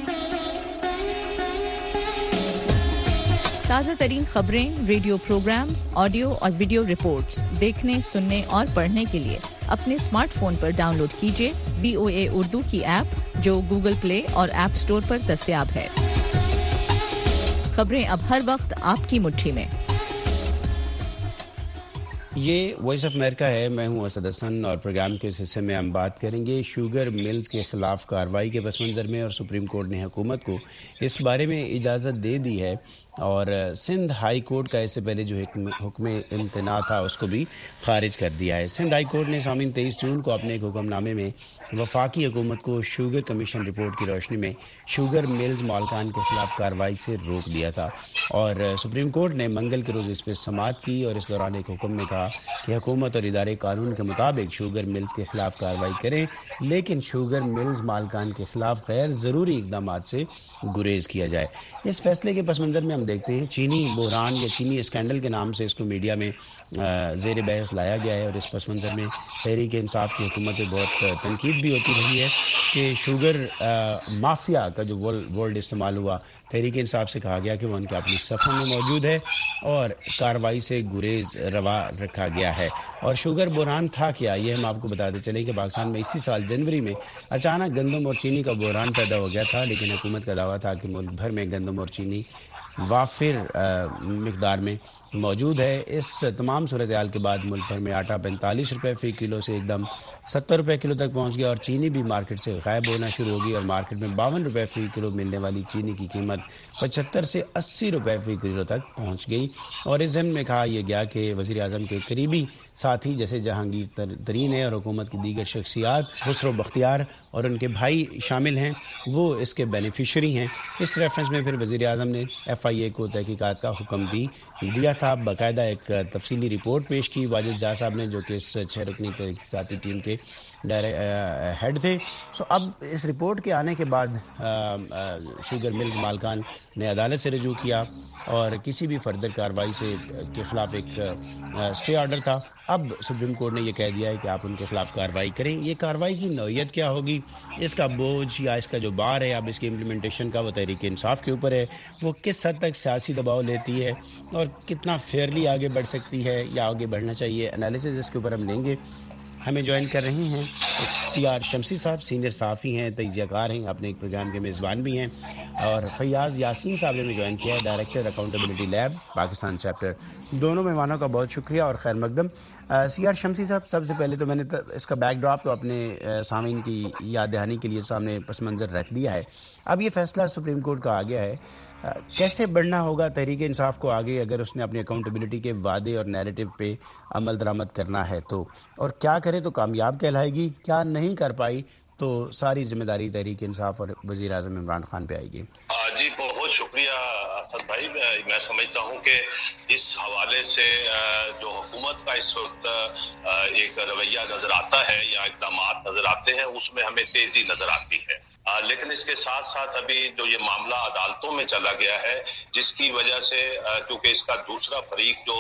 تازہ ترین خبریں، ریڈیو پروگرامز، آڈیو اور ویڈیو رپورٹس دیکھنے، سننے اور پڑھنے کے لیے اپنے اسمارٹ فون پر ڈاؤن لوڈ کیجیے VOA اردو کی ایپ، جو گوگل پلے اور ایپ سٹور پر دستیاب ہے. خبریں اب ہر وقت آپ کی مٹھی میں. یہ وائس آف امریکہ ہے، میں ہوں اسد حسن، اور پروگرام کے اس حصے میں ہم بات کریں گے شوگر ملز کے خلاف کارروائی کے پس منظر میں، اور سپریم کورٹ نے حکومت کو اس بارے میں اجازت دے دی ہے، اور سندھ ہائی کورٹ کا اس سے پہلے جو حکم امتناع تھا اس کو بھی خارج کر دیا ہے. سندھ ہائی کورٹ نے سامعین 23 جون کو اپنے ایک حکم نامے میں وفاقی حکومت کو شوگر کمیشن رپورٹ کی روشنی میں شوگر ملز مالکان کے خلاف کارروائی سے روک دیا تھا، اور سپریم کورٹ نے منگل کے روز اس پہ سماعت کی، اور اس دوران ایک حکم میں کہا کہ حکومت اور ادارے قانون کے مطابق شوگر ملز کے خلاف کارروائی کریں، لیکن شوگر ملز مالکان کے خلاف غیر ضروری اقدامات سے گریز کیا جائے. اس فیصلے کے پس منظر میں ہم हम देखते हैं चीनी बहरान या चीनी स्कैंडल के नाम से इसको मीडिया में ज़ेर बहस लाया गया है और इस पस मंज़र में तहरीक इंसाफ की हुकूमत पे बहुत तनकीद भी होती रही है कि शुगर माफिया का जो वर्ड इस्तेमाल हुआ, तहरीक इंसाफ से कहा गया कि वो उनके अपनी सफ़ों में मौजूद है और कार्रवाई से गुरेज रवा रखा गया है। और शुगर बहरान था क्या, ये हम आपको बताते चलें कि पाकिस्तान में इसी साल जनवरी में अचानक गंदम और चीनी का बहरान पैदा हो गया था, लेकिन हुकूमत का दावा था कि मुल्क भर में गंदम और चीनी वाफिर मिकदार में मौजूद है। इस तमाम सूरत हाल के बाद मुल्क भर में आटा 45 रुपये फ़ी किलो से एकदम 70 रुपये किलो तक पहुंच गया और चीनी भी मार्केट से गायब होना शुरू हो गई और मार्केट में 52 रुपये फ़ी किलो मिलने वाली चीनी की कीमत 75 से 80 रुपये फ़ी किलो तक पहुंच गई। और इस ज़मीन में कहा यह गया कि वज़ीर आज़म के करीबी साथी जैसे जहांगीर तरीन है और हुकूमत की दीगर शख्सियात, खुसरो बख्तियार और उनके भाई शामिल हैं, वो इसके बेनिफिशरी हैं। इस रेफरेंस में फिर वज़ीर आज़म ने FIA को तहकीकात का हुक्म भी दिया था। बाकायदा एक तफसीली रिपोर्ट पेश की वाजिद ज़ा साहब ने, जो कि इस 6 रुकनी तहकीकाती टीम के हेड थे। सो अब इस रिपोर्ट के आने के बाद शुगर मिल्स मालकान ने अदालत से रजू किया और किसी भी फर्दर कार्रवाई से के ख़िलाफ़ एक स्टे ऑर्डर था। अब सुप्रीम कोर्ट ने यह कह दिया है कि आप उनके ख़िलाफ़ कार्रवाई करें। ये कार्रवाई की नौइयत क्या होगी, इसका बोझ या इसका जो बार है अब इसकी इम्प्लीमेंटेशन का, वो तहरीक इंसाफ के ऊपर है। वो किस हद तक सियासी दबाव लेती है और कितना फेयरली आगे बढ़ सकती है या आगे बढ़ना चाहिए, एनालिसिस इसके ऊपर हम लेंगे। हमें ज्वाइन कर रहे हैं CR शमसी साहब, सीनियर सहाफ़ी हैं, तजियाकार हैं, अपने एक प्रोग्राम के मेज़बान भी हैं, और फैयाज़ यासीन साहब ने भी ज्वाइन किया है, director accountability lab Pakistan chapter. दोनों मेहमानों का बहुत शुक्रिया और खैर मकदम। CR शमसी साहब, सबसे पहले तो मैंने इसका बैकड्रॉप तो अपने सामीन की याद दहानी के लिए सामने पस मंज़र रख दिया है। अब ये फैसला सुप्रीम कोर्ट का आ गया है, कैसे बढ़ना होगा तहरीक इंसाफ को आगे अगर उसने अपनी अकाउंटेबिलिटी के वादे और नैरेटिव पे अमल दरामद करना है तो, और क्या करे तो कामयाब कहलाएगी, क्या नहीं कर पाई तो सारी जिम्मेदारी तहरीक इंसाफ और वज़ीर आज़म इमरान खान पे आएगी। जी बहुत शुक्रिया असद भाई। मैं समझता हूँ कि इस हवाले से जो हुकूमत का इस वक्त एक रवैया नजर आता है या इक़दाम नजर आते हैं, उसमें हमें तेजी नजर आती है। लेकिन इसके साथ साथ अभी जो ये मामला अदालतों में चला गया है, जिसकी वजह से क्योंकि इसका दूसरा फरीक जो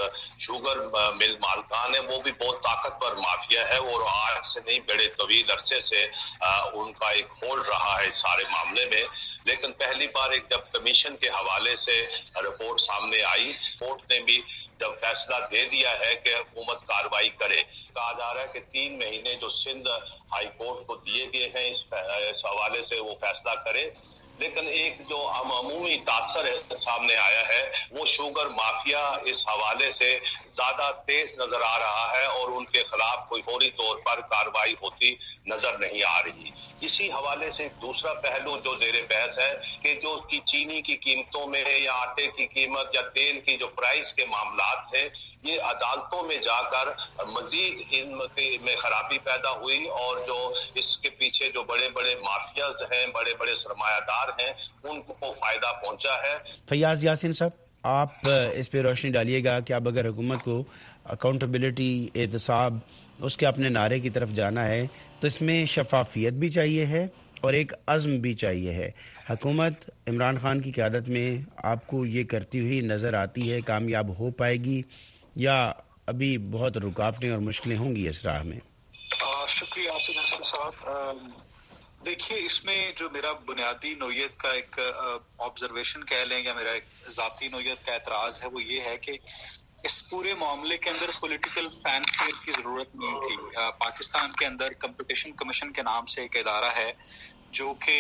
शुगर मिल मालकान है वो भी बहुत ताकतवर माफिया है और आज से नहीं बड़े तवील अरसे से उनका एक होल्ड रहा है सारे मामले में। लेकिन पहली बार एक जब कमीशन के हवाले से रिपोर्ट सामने आई, कोर्ट ने भी जब फैसला दे दिया है कि हुकूमत कार्रवाई करे, कहा जा रहा है कि 3 महीने जो सिंध हाई कोर्ट को दिए गए हैं इस हवाले से वो फैसला करे। लेकिन एक जो अमूमी तासर सामने आया है वो शुगर माफिया इस हवाले से ज्यादा तेज नजर आ रहा है और उनके खिलाफ कोई फौरी तौर पर कार्रवाई होती नजर नहीं आ रही। इसी हवाले से दूसरा पहलू जो जेर बहस है कि जो की चीनी की कीमतों में या आटे की कीमत या तेल की जो प्राइस के मामलात थे, ये अदालतों में जाकर मजीद इनमें खराबी पैदा हुई और जो इसके पीछे जो बड़े बड़े माफियाज हैं, बड़े बड़े सरमायादार हैं, उनको फायदा पहुंचा है। फैयाज़ यासीन साहब, आप इस पे रोशनी डालिएगा कि अब अगर हुकूमत को अकाउंटेबिलिटी, एहतसाब, उसके अपने नारे की तरफ जाना है तो इसमें शफाफियत भी चाहिए है और एक अज़्म भी चाहिए है। हुकूमत इमरान खान की क़यादत में आपको ये करती हुई नज़र आती है, कामयाब हो पाएगी या अभी बहुत रुकावटें और मुश्किलें होंगी इस राह में? शुक्रिया आसिफ हसन साहब। देखिए, इसमें जो मेरा बुनियादी नोयत का एक ऑब्जर्वेशन कह लें या मेरा एक ज़ाती नोयत का एतराज़ है, वो ये है कि इस पूरे मामले के अंदर पॉलिटिकल फैनफेयर की जरूरत नहीं थी। पाकिस्तान के अंदर कंपटीशन कमीशन के नाम से एक इदारा है जो कि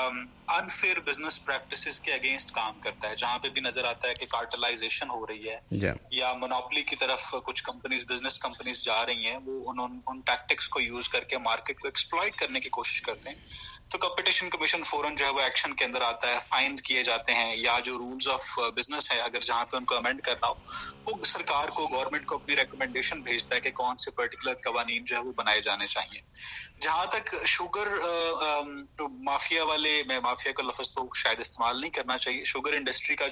अनफेयर बिजनेस प्रैक्टिसेस के अगेंस्ट काम करता है, जहां पे भी नजर आता है कि कार्टेलाइजेशन हो रही है या मोनोपोली की तरफ कुछ कंपनीज, बिजनेस कंपनीज जा रही हैं, वो उन टैक्टिक्स को यूज करके मार्केट को एक्सप्लॉइट करने की कोशिश करते हैं। तो कंपटीशन कमीशन फौरन जो है वो एक्शन के अंदर आता है, फाइन किए जाते हैं, या जो रूल्स ऑफ बिजनेस है अगर जहां पे उनको अमेंड करना हो, वो सरकार को, गवर्नमेंट को अपनी रिकमेंडेशन भेजता है कि कौन से पर्टिकुलर कवानीन जो है वो बनाए जाने चाहिए। जहां तक शुगर माफिया वाले, मैं माफिया का लफ्ज तो शायद इस्तेमाल नहीं करना चाहिए, शुगर इंडस्ट्री का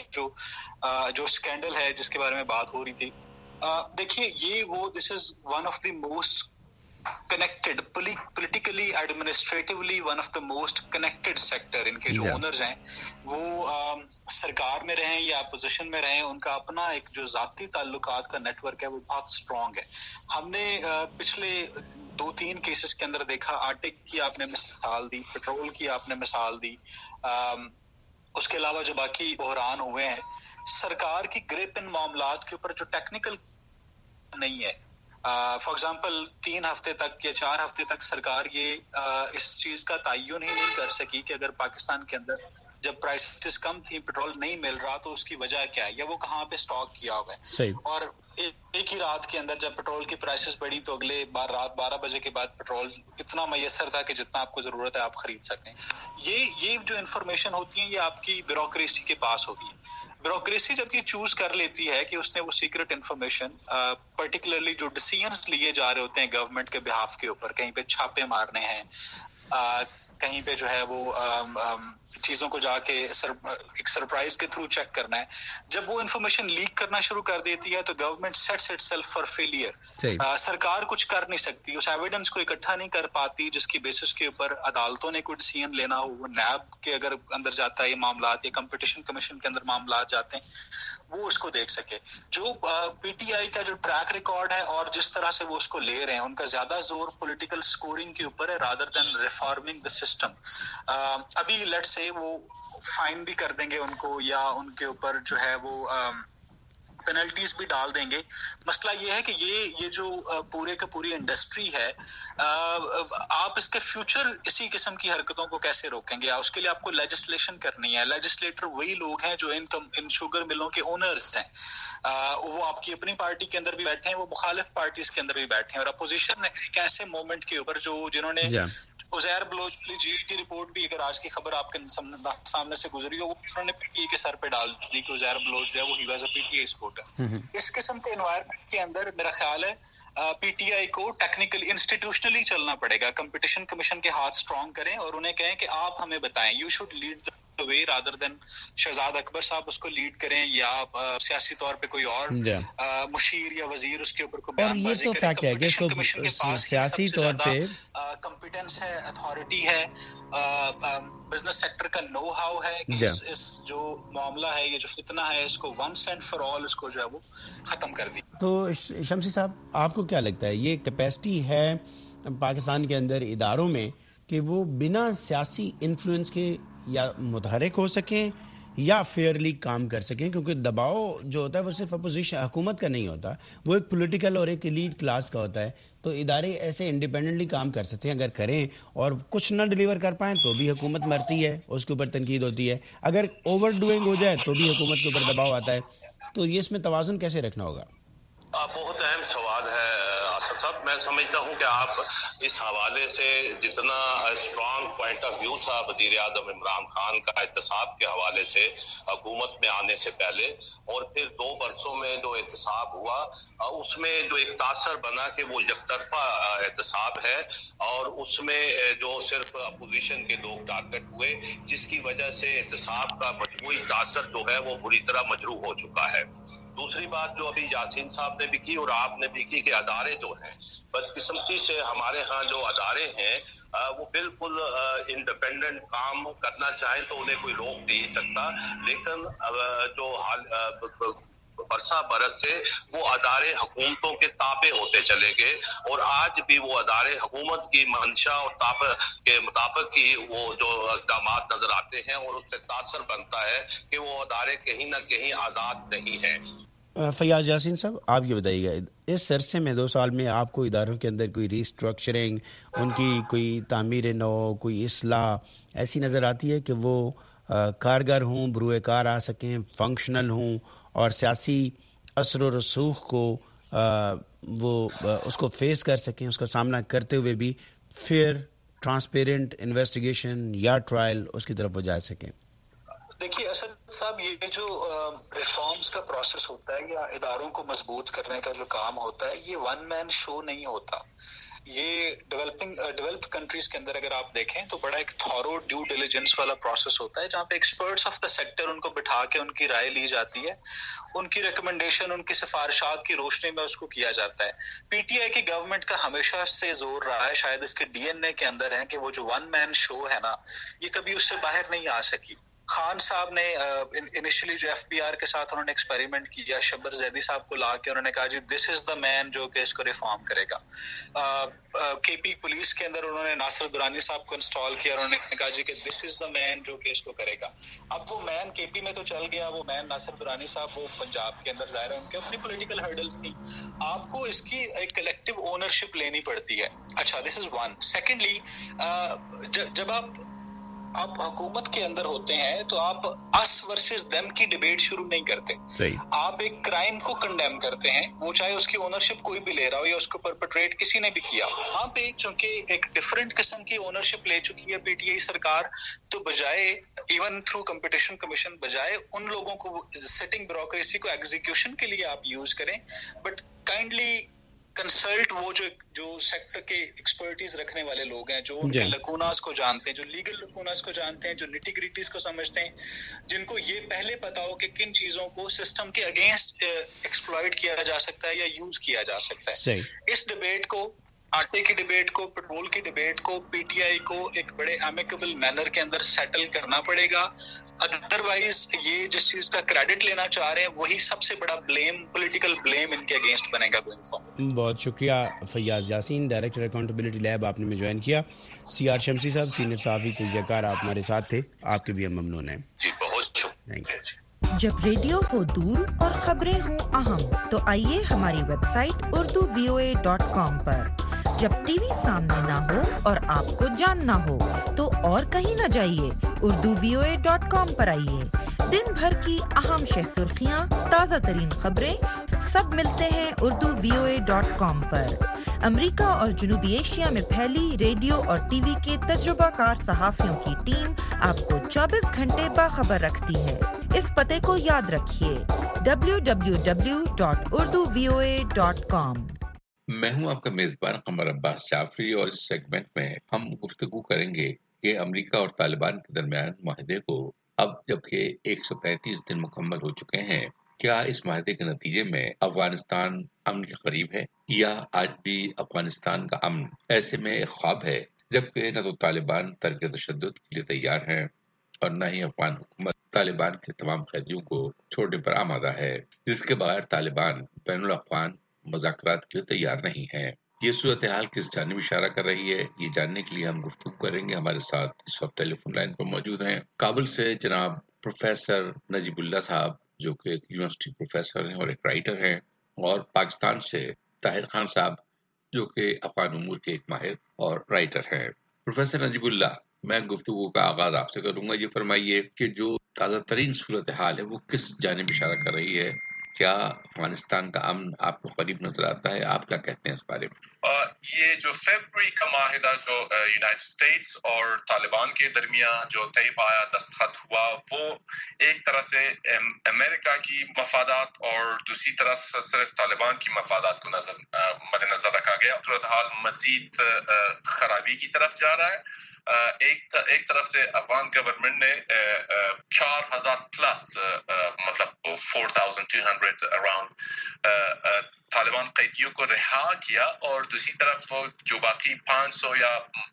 जो स्कैंडल है जिसके बारे में बात हो रही थी, देखिए ये वो this is one of the most connected, politically, administratively one of the most connected sector. इनके जो owners हैं वो सरकार में रहें या अपोजिशन में रहें, उनका अपना एक जो ज़ाती ताल्लुकात का नेटवर्क है वो बहुत स्ट्रॉन्ग है. हमने पिछले 2-3 केसेस के अंदर देखा, आटे की आपने मिसाल दी, पेट्रोल की आपने मिसाल दी, उसके अलावा जो बाकी बहरान हुए हैं, सरकार की ग्रिप इन मामलात के ऊपर जो टेक्निकल नहीं है. फॉर एग्जाम्पल 3 हफ्ते तक या 4 हफ्ते तक सरकार ये इस चीज का तयन ही नहीं कर सकी कि अगर पाकिस्तान के अंदर जब प्राइसेस कम थी, पेट्रोल नहीं मिल रहा, तो उसकी वजह क्या है या वो कहाँ पे स्टॉक किया हुआ है. और एक ही रात के अंदर जब पेट्रोल की प्राइसेस बढ़ी तो अगले बार रात 12 बजे के बाद पेट्रोल इतना मयसर था कि जितना आपको जरूरत है आप खरीद सकें. ये जो इन्फॉर्मेशन होती है ये आपकी ब्यूरोक्रेसी के पास होती है. ब्यूरोक्रेसी जब ये चूज कर लेती है कि उसने वो सीक्रेट इन्फॉर्मेशन, पर्टिकुलरली जो डिसीजंस लिए जा रहे होते हैं गवर्नमेंट के बिहाफ के ऊपर, कहीं पे छापे मारने हैं, कहीं पे जो है वो चीजों को जाके एक सरप्राइज के थ्रू चेक करना है, जब वो इन्फॉर्मेशन लीक करना शुरू कर देती है तो government sets itself for failure. सरकार कुछ कर नहीं सकती, उस एविडेंस को इकट्ठा नहीं कर पाती जिसकी बेसिस के ऊपर अदालतों ने कोई डिसीजन लेना हो. वो नैब के अगर अंदर जाता है ये मामला या कंपटीशन कमीशन के अंदर मामला जाते हैं, वो उसको देख सके. जो पीटीआई का जो ट्रैक रिकॉर्ड है और जिस तरह से वो उसको ले रहे हैं, उनका ज्यादा जोर पॉलिटिकल स्कोरिंग के ऊपर है rather than reforming the system. अभी लेट्स से वो फाइन भी कर देंगे उनको या उनके ऊपर जो है वो पेनल्टीज भी डाल देंगे. मसला ये है कि ये जो पूरे का पूरी इंडस्ट्री है, आप इसके फ्यूचर इसी किस्म की हरकतों को कैसे रोकेंगे? उसके लिए आपको लेजिस्लेशन करनी है. लेजिस्लेटर वही लोग हैं जो इन शुगर मिलों के ओनर्स हैं. वो आपकी अपनी पार्टी के अंदर भी बैठे हैं, वो मुखालिफ पार्टीज के अंदर भी बैठे हैं. और अपोजिशन एक ऐसे मोमेंट के ऊपर जिन्होंने उज़ैर बलोच की जीएटी रिपोर्ट भी, अगर आज की खबर आपके सामने से गुजरी हो, वो उन्होंने पीटीआई के सर पे डाल दी कि उज़ैर बलोच जो है वो ही वाज अ पीटीआई सपोर्टर. इस किस्म के एनवायरनमेंट के अंदर मेरा ख्याल है पीटीआई को टेक्निकली इंस्टीट्यूशनली चलना पड़ेगा. कंपटीशन कमीशन के हाथ स्ट्रांग करें और उन्हें कहें कि आप हमें बताएं, you should lead the way rather than Shahzad Akbar साहब उसको लीड करें या सियासी तौर पे कोई और मुशीर या वजीर उसके ऊपर को बयानबाजी करें. फैक्ट है कि इसको कमीशन के पास सियासी तौर पे कॉम्पिटेंस है, अथॉरिटी है, बिजनेस सेक्टर का नो हाउ है कि इस जो मामला है, ये जो फितना है, इसको वंस एंड फॉर ऑल इसको जो है वो खत्म कर दी. तो शमसी साहब, आपको क्या लगता है, ये कैपेसिटी है पाकिस्तान के अंदर इदारों में कि वो बिना सियासी इन्फ्लुएंस के या मुतहरिक हो सकें या फेयरली काम कर सकें? क्योंकि दबाव जो होता है वो सिर्फ अपोजिशन हुकूमत का नहीं होता, वो एक पॉलिटिकल और एक एलीट क्लास का होता है. तो इदारे ऐसे इंडिपेंडेंटली काम कर सकते हैं. अगर करें और कुछ ना डिलीवर कर पाएँ तो भी हुकूमत मरती है, उसके ऊपर तनकीद होती है. अगर ओवर डूइंग हो जाए तो भी हुकूमत के ऊपर दबाव आता है. तो ये इसमें तवाज़ुन कैसे रखना होगा? बहुत अहम सवाल है असद साहब. मैं समझता हूं कि आप इस हवाले से जितना स्ट्रॉन्ग पॉइंट ऑफ व्यू था वजीर आज़म इमरान खान का एहतसाब के हवाले से हुकूमत में आने से पहले, और फिर 2 बरसों में जो एहतसाब हुआ उसमें जो एक तासर बना कि वो यकतरफा एहतसाब है और उसमें जो सिर्फ अपोजिशन के लोग टारगेट हुए, जिसकी वजह से एहतसाब का मजमूई तासर जो है वो बुरी तरह मजरूह हो चुका है. दूसरी बात जो अभी यासीन साहब ने भी की और आपने भी की कि अदारे जो हैं, बदकिस्मती से हमारे यहाँ जो अदारे हैं वो बिल्कुल इंडिपेंडेंट काम करना चाहें तो उन्हें कोई रोक नहीं सकता. लेकिन जो बरसा बरस से वो अदारे हुकूमतों के ताबे होते चले गए और आज भी वो अदारे हुकूमत की मंशा और ताबे के मुताबिक ही वो जो इक़दाम नजर आते हैं और उससे तासर बनता है कि वो अदारे कहीं ना कहीं आज़ाद नहीं है. फयाज यासीन साहब, आप ये बताइएगा, इस अरसे में 2 साल में आपको इदारों के अंदर कोई रिस्ट्रक्चरिंग, उनकी कोई तामीर नौ, कोई इस्लाह ऐसी नज़र आती है कि वो कारगर हों, बरूए कार आ सकें, फंक्शनल हों और सियासी असर व रसूख को वो उसको फेस कर सकें, उसका सामना करते हुए भी फेयर ट्रांसपेरेंट इन्वेस्टिगेशन या ट्रायल उसकी तरफ वो जा सकें? देखिए असद साहब, ये जो रिफॉर्म्स का प्रोसेस होता है या इदारों को मजबूत करने का जो काम होता है, ये वन मैन शो नहीं होता. یہ ڈیولپ کنٹریز کے اندر اگر آپ دیکھیں تو بڑا ایک تھورو ڈیو ڈیلیجنس والا پروسیس ہوتا ہے جہاں پہ ایکسپرٹس آف دا سیکٹر ان کو بٹھا کے ان کی رائے لی جاتی ہے, ان کی ریکمنڈیشن ان کی سفارشات کی روشنی میں اس کو کیا جاتا ہے. پی ٹی آئی کی گورنمنٹ کا ہمیشہ سے زور رہا ہے, شاید اس کے ڈی این اے کے اندر ہے کہ وہ جو ون مین شو ہے نا یہ کبھی اس سے باہر نہیں آ سکی. خان صاحب نے انیشلی جو ایف بی آر کے ساتھ انہوں نے ایکسپیریمنٹ کیا, شبر زیدی صاحب کو لا کے انہوں نے کہا جی دس از دا مین جو کہ اس کو ریفارم کرے گا. کے پی پولیس کے اندر انہوں نے ناصر درانی صاحب کو انسٹال کیا, انہوں نے کہا جی کہ دس از دا مین جو کہ اس کو کرے گا. اب وہ مین کے پی میں تو چل گیا, وہ مین ناصر درانی صاحب وہ پنجاب کے اندر ظاہر ہے ان کے اپنی پولیٹیکل ہرڈلز تھی. آپ کو اس کی ایک کلیکٹیو اونرشپ لینی پڑتی ہے. اچھا دس از ون. سیکنڈلی جب آپ حکومت کے اندر ہوتے ہیں تو آپ اس ورسز دیم کی ڈیبیٹ شروع نہیں کرتے. آپ ایک کرائم کو کنڈیم کرتے ہیں, وہ چاہے اس کی اونرشپ کوئی بھی لے رہا ہو یا اس کو پرپٹریٹ کسی نے بھی کیا. وہاں پہ چونکہ ایک ڈفرینٹ قسم کی اونرشپ لے چکی ہے پی ٹی آئی سرکار, تو بجائے ایون تھرو کمپٹیشن کمیشن بجائے ان لوگوں کو سیٹنگ بیوروکریسی کو ایگزیکیوشن کے لیے آپ یوز کریں, بٹ کائنڈلی کنسلٹ وہ جو سیکٹر کے ایکسپرٹیز رکھنے والے لوگ ہیں, جو ان کے لکوناز کو جانتے ہیں, جو لیگل لکوناز کو جانتے ہیں, جو نیٹی گریٹیز کو سمجھتے ہیں, جن کو یہ پہلے پتا ہو کہ کن چیزوں کو سسٹم کے اگینسٹ ایکسپلائٹ کیا جا سکتا ہے یا یوز کیا جا سکتا ہے. اس ڈیبیٹ کو, آٹے کی ڈیبیٹ کو, پیٹرول کی ڈیبیٹ کو پی ٹی آئی کو ایک بڑے ایمیکیبل مینر کے اندر سیٹل کرنا پڑے گا. ادروائز یہ جس چیز کا کریڈٹ لینا چاہ رہے ہیں وہی سب سے بڑا بلیم, پولیٹیکل بلیم ان کے اگینسٹ بنے گا گوئنگ فارورڈ. بہت شکریہ Fayyaz Yasin, director accountability lab, آپ نے میں جوائن کیا. سی آر شمسی صاحب, سینئر صحافی تجزیہ کار, آپ ہمارے ساتھ تھے, آپ کے بھی ہم ممنون ہیں. جی بہت شکریہ. جب ریڈیو ہو دور اور خبریں ہوں اہم تو آئیے ہماری ویب سائٹ urduvoa.com پر. جب ٹی وی سامنے نہ ہو اور آپ کو جاننا ہو تو اور کہیں نہ جائیے, urduvoa.com پر آئیے. دن بھر کی اہم شہ سرخیاں, تازہ ترین خبریں سب ملتے ہیں urduvoa.com پر. امریکہ اور جنوبی ایشیا میں پھیلی ریڈیو اور ٹی وی کے تجربہ کار صحافیوں کی ٹیم آپ کو 24 گھنٹے باخبر رکھتی ہے. اس پتے کو یاد رکھیے, www.urduvoa.com. میں ہوں آپ کا میزبان قمر عباس جعفری, اور اس سیگمنٹ میں ہم گفتگو کریں گے کہ امریکہ اور طالبان کے درمیان معاہدے کو اب جبکہ 135 دن مکمل ہو چکے ہیں, کیا اس معاہدے کے نتیجے میں افغانستان امن کے قریب ہے یا آج بھی افغانستان کا امن ایسے میں ایک خواب ہے, جبکہ نہ تو طالبان ترک تشدد کے لیے تیار ہیں اور نہ ہی افغان حکومت طالبان کے تمام قیدیوں کو چھوڑنے پر آمادہ ہے, جس کے بغیر طالبان بین الاقوام مذاکرات کے لیے تیار نہیں ہیں. یہ صورتحال کس جانب اشارہ کر رہی ہے, یہ جاننے کے لیے ہم گفتگو کریں گے. ہمارے ساتھ اس وقت ٹیلی فون لائن پر موجود ہیں کابل سے جناب پروفیسر نجیب اللہ صاحب, جو کہ ایک یونیورسٹی پروفیسر ہیں اور ایک رائٹر ہیں, اور پاکستان سے طاہر خان صاحب, جو کہ افغان امور کے ایک ماہر اور رائٹر ہیں. پروفیسر نجیب اللہ, میں گفتگو کا آغاز آپ سے کروں گا. یہ فرمائیے کہ جو تازہ ترین صورتحال ہے وہ کس جانب اشارہ کر رہی ہے, کیا افغانستان کا امن آپ کو قریب نظر آتا ہے, آپ کیا کہتے ہیں اس بارے میں؟ یہ جو فیبرری کا معاہدہ جو یونائٹڈ اسٹیٹس اور طالبان کے درمیان جو طے پایا, دستخط ہوا, وہ ایک طرح سے امریکہ کی مفادات اور دوسری طرف صرف طالبان کی مفادات کو مد نظر رکھا گیا. صورتحال مزید خرابی کی طرف جا رہا ہے. ایک طرف سے افغان گورنمنٹ نے 4,000 پلس مطلب 4,200 اراؤنڈ طالبان قیدیوں کو رہا کیا, اور دوسری طرف جو باقی 500 یا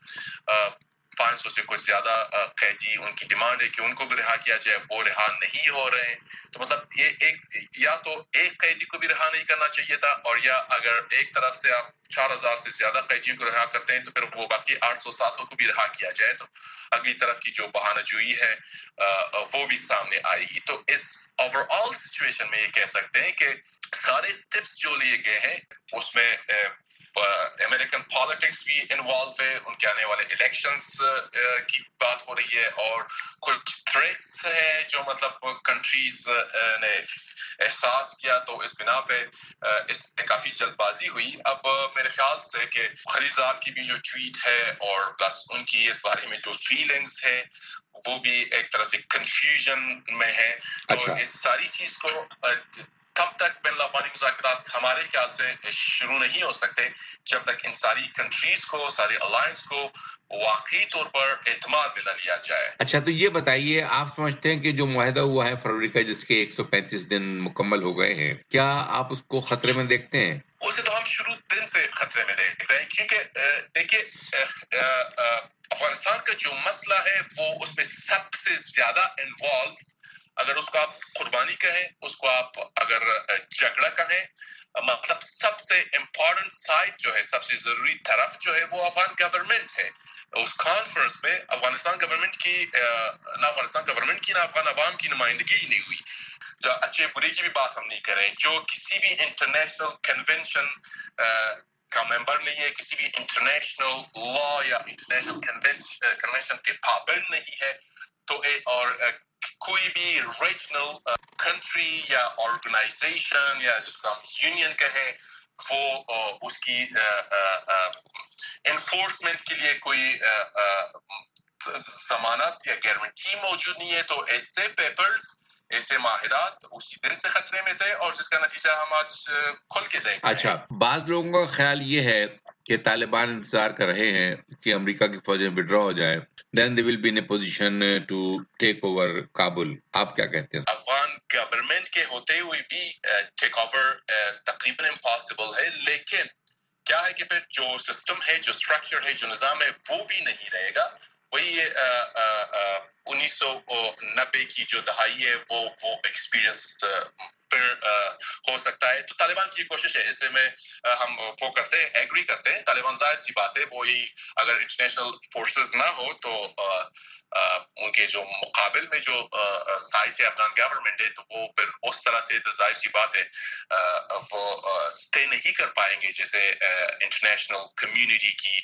500 سے کچھ زیادہ قیدی, ان کی ڈیمانڈ ہے کہ ان کو بھی رہا کیا جائے, وہ رہا نہیں ہو رہے ہیں. تو مطلب یہ یا تو ایک قیدی کو بھی رہا نہیں کرنا چاہیے تھا, اور یا اگر ایک طرف سے آپ 4,000 سے زیادہ قیدیوں کو رہا کرتے ہیں تو پھر وہ باقی 800-700 کو بھی رہا کیا جائے, تو اگلی طرف کی جو بہانہ جوئی ہے وہ بھی سامنے آئے گی. تو اس اوور آل سچویشن میں یہ کہہ سکتے ہیں کہ سارے اسٹیپس جو لیے گئے ہیں اس میں امریکن پالیٹکس بھی انوالو ہے, ان کے آنے والے الیکشنز کی بات ہو رہی ہے, اور کچھ تھریٹس ہیں جو مطلب کنٹریز نے احساس کیا, تو اس بنا پہ اس میں کافی جلد بازی ہوئی. اب میرے خیال سے کہ خلیزاد کی بھی جو ٹویٹ ہے اور پلس ان کی اس بارے میں جو فیلنگز ہے وہ بھی ایک طرح سے کنفیوژن میں ہے. تو اس ساری چیز کو تب تک بین الاقوامی مذاکرات ہمارے خیال سے شروع نہیں ہو سکتے جب تک ان ساری کنٹریز کو، ساری الائنس کو واقعی طور پر اعتماد میں نہ لیا جائے۔ اچھا، تو یہ بتائیے، آپ سمجھتے ہیں کہ جو معاہدہ ہوا ہے فروری کا، جس کے 135 دن مکمل ہو گئے ہیں، کیا آپ اس کو خطرے میں دیکھتے ہیں؟ اسے تو ہم شروع دن سے خطرے میں دیکھتے ہیں، کیونکہ دیکھیے افغانستان کا جو مسئلہ ہے وہ اس میں سب سے زیادہ انوالو، اگر اس کو آپ قربانی کہیں، اس کو آپ اگر جھگڑا کہیں، مطلب سب سے امپورٹنٹ سائڈ جو ہے، سب سے ضروری طرف جو ہے وہ افغان گورنمنٹ ہے۔ اس کانفرنس میں افغانستان گورنمنٹ کی نہ افغان عوام کی نمائندگی ہی نہیں ہوئی۔ جو اچھے برے کی بھی بات ہم نہیں کریں، جو کسی بھی انٹرنیشنل کنونشن کا ممبر نہیں ہے، کسی بھی انٹرنیشنل لا یا انٹرنیشنل کنونشن کے پابند نہیں ہے، تو اور کوئی بھی ریجنل کنٹری یا آرگنائزیشن یا جس کو ہم یونین کہیں، وہ اس کی انفورسمنٹ کے لیے کوئی ضمانت یا گارنٹی موجود نہیں ہے، تو ایسے پیپرز، ایسے معاہدات اسی دن سے خطرے میں تھے، اور جس کا نتیجہ ہم آج کھل کے دیکھ رہے ہیں۔ اچھا، بعض لوگوں کا خیال یہ ہے کہ طالبان انتظار کر رہے ہیں کہ امریکہ کی فوجیں وڈرا ہو جائیں، then they will be in a position to take over Kabul. آپ کیا کہتے ہیں؟ افغان گورنمنٹ کے ہوتے ہوئے بھی ٹیک اوور تقریباً امپاسبل ہے، لیکن کیا ہے کہ پھر جو سسٹم ہے، جو اسٹرکچر ہے، جو نظام ہے، وہ بھی نہیں رہے گا۔ وہی 1990 کی جو دہائی ہے وہ ایکسپیرئنس پھر ہو سکتا ہے۔ تو طالبان کی کوشش ہے، اس سے میں ہم وہ کرتے ہیں، ایگری کرتے ہیں۔ طالبان ظاہر سی بات ہے، وہی اگر انٹرنیشنل فورسز نہ ہو تو ان کے جو مقابل میں جو سائٹ ہے افغان گورنمنٹ ہے، تو وہ پھر اس طرح سے ظاہر سی بات ہے وہ اسٹے نہیں کر پائیں گے جیسے انٹرنیشنل کمیونٹی کی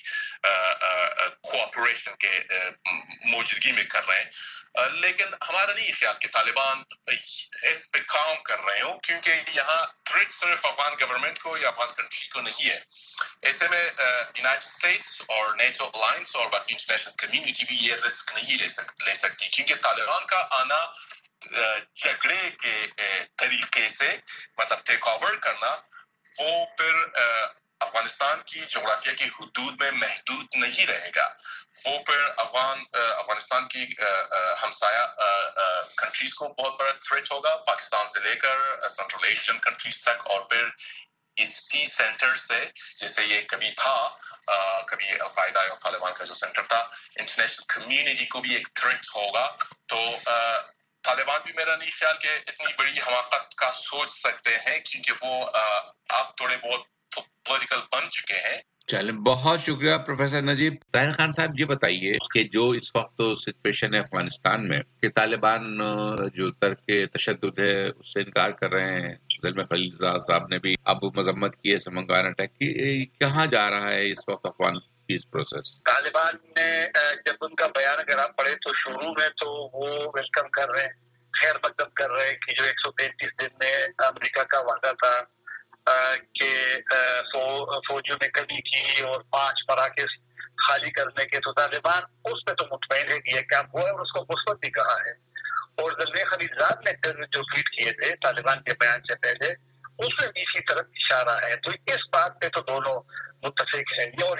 کوآپریشن کے موجودگی میں کر رہے ہیں۔ لیکن ہمارا نہیں خیال کہ طالبان اس پہ کام کر رہے ہوں، کیونکہ یہاں تھریٹ صرف افغان گورنمنٹ کو یا افغان کنٹری کو نہیں ہے۔ ایسے میں یونائٹڈ اسٹیٹس اور نیٹو الائنس اور باقی انٹرنیشنل کمیونٹی بھی یہ رسک نہیں لے سکتی، کیونکہ طالبان کا آنا جھگڑے کے طریقے سے، مطلب ٹیک اوور کرنا، وہ پھر افغانستان کی جغرافیہ کی حدود میں محدود نہیں رہے گا۔ وہ پھر افغانستان کی ہمسایہ کنٹریز کو بہت بڑا تھریٹ ہوگا، پاکستان سے لے کر سینٹرل ایشین کنٹریز تک، اور پھر اسی سینٹر سے، جیسے یہ کبھی تھا، کبھی القاعدہ اور طالبان کا جو سینٹر تھا، انٹرنیشنل کمیونٹی کو بھی ایک تھریٹ ہوگا۔ تو طالبان بھی میرا نہیں خیال کہ اتنی بڑی حماقت کا سوچ سکتے ہیں، کیونکہ وہ اب تھوڑے بہت پولیٹیکل بن چکے ہیں۔ چلیں، بہت شکریہ پروفیسر نجیب۔ طاہر خان صاحب، یہ بتائیے کہ جو اس وقت سچویشن ہے افغانستان میں، کہ طالبان جو ترک تشدد ہے اس سے انکار کر رہے ہیں، زلمے خلیلزاد صاحب نے بھی اب مذمت کی ہے سمنگان اٹیک کی، کہاں جا رہا ہے اس وقت افغان پیس پروسیس؟ طالبان نے جب ان کا بیان اگر آپ پڑھے تو شروع میں تو وہ ویلکم کر رہے ہیں، خیر مقدم کر رہے ہیں کہ جو 135 دن میں امریکہ کا وعدہ تھا کہ فوجوں میں کمی کی اور 5 مراکز خالی کرنے کے، تو طالبان اس پہ تو مطمئن ہے کہ یہ کام ہوا ہے، اور اس کو مثبت بھی کہا ہے۔ اور زلمے خلیلزاد نے پھر جو ٹویٹ کیے تھے طالبان کے بیان سے پہلے، اس میں بھی اسی طرف اشارہ ہے۔ تو اس بات پہ تو دونوں متفق ہیں، اور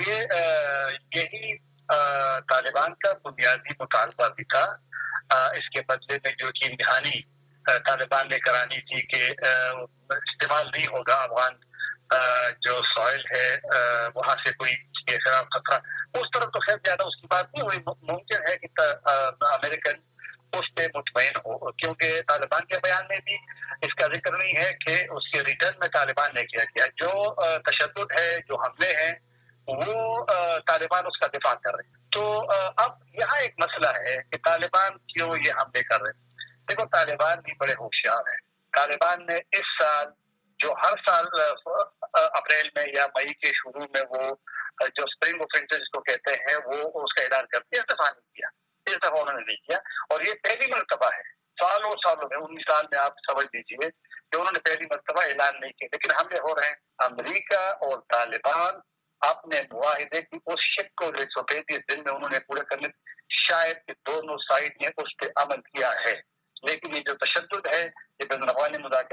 یہی طالبان کا بنیادی مطالبہ بھی تھا۔ اس کے بدلے میں جو کہ امتحانی طالبان نے کرانی تھی کہ استعمال نہیں ہوگا افغان جو سوائل ہے وہاں سے کوئی خراب خطرہ، اس طرف تو خیر زیادہ اس کی بات نہیں ہوئی۔ ممکن ہے کہ امریکن اس پہ مطمئن ہو، کیونکہ طالبان کے بیان میں بھی اس کا ذکر نہیں ہے کہ اس کے ریٹرن میں طالبان نے کیا جو تشدد ہے، جو حملے ہیں، وہ طالبان اس کا دفاع کر رہے ہیں۔ تو اب یہاں ایک مسئلہ ہے کہ طالبان کیوں یہ حملے کر رہے ہیں۔ دیکھو، طالبان بھی بڑے ہوشیار ہیں۔ طالبان نے اس سال جو ہر سال اپریل میں یا مئی کے شروع میں وہ جو اسپرنگ اوفینسز کو کہتے ہیں، وہ اس کا اعلان کرتے ہیں، اس دفعہ نہیں کیا، اس دفعہ انہوں نے نہیں کیا، اور یہ پہلی مرتبہ ہے سالوں میں 19 سال میں آپ سمجھ لیجیے کہ انہوں نے پہلی مرتبہ اعلان نہیں کیا، لیکن حملے ہو رہے ہیں۔ امریکہ اور طالبان اپنے معاہدے کی اس شک کو 135 دن میں انہوں نے پورے کرنے، شاید دونوں سائڈ نے اس پہ عمل کیا ہے، لیکن یہ جو تشدد ہے، یہ بین الاقوامی مذاکرات کا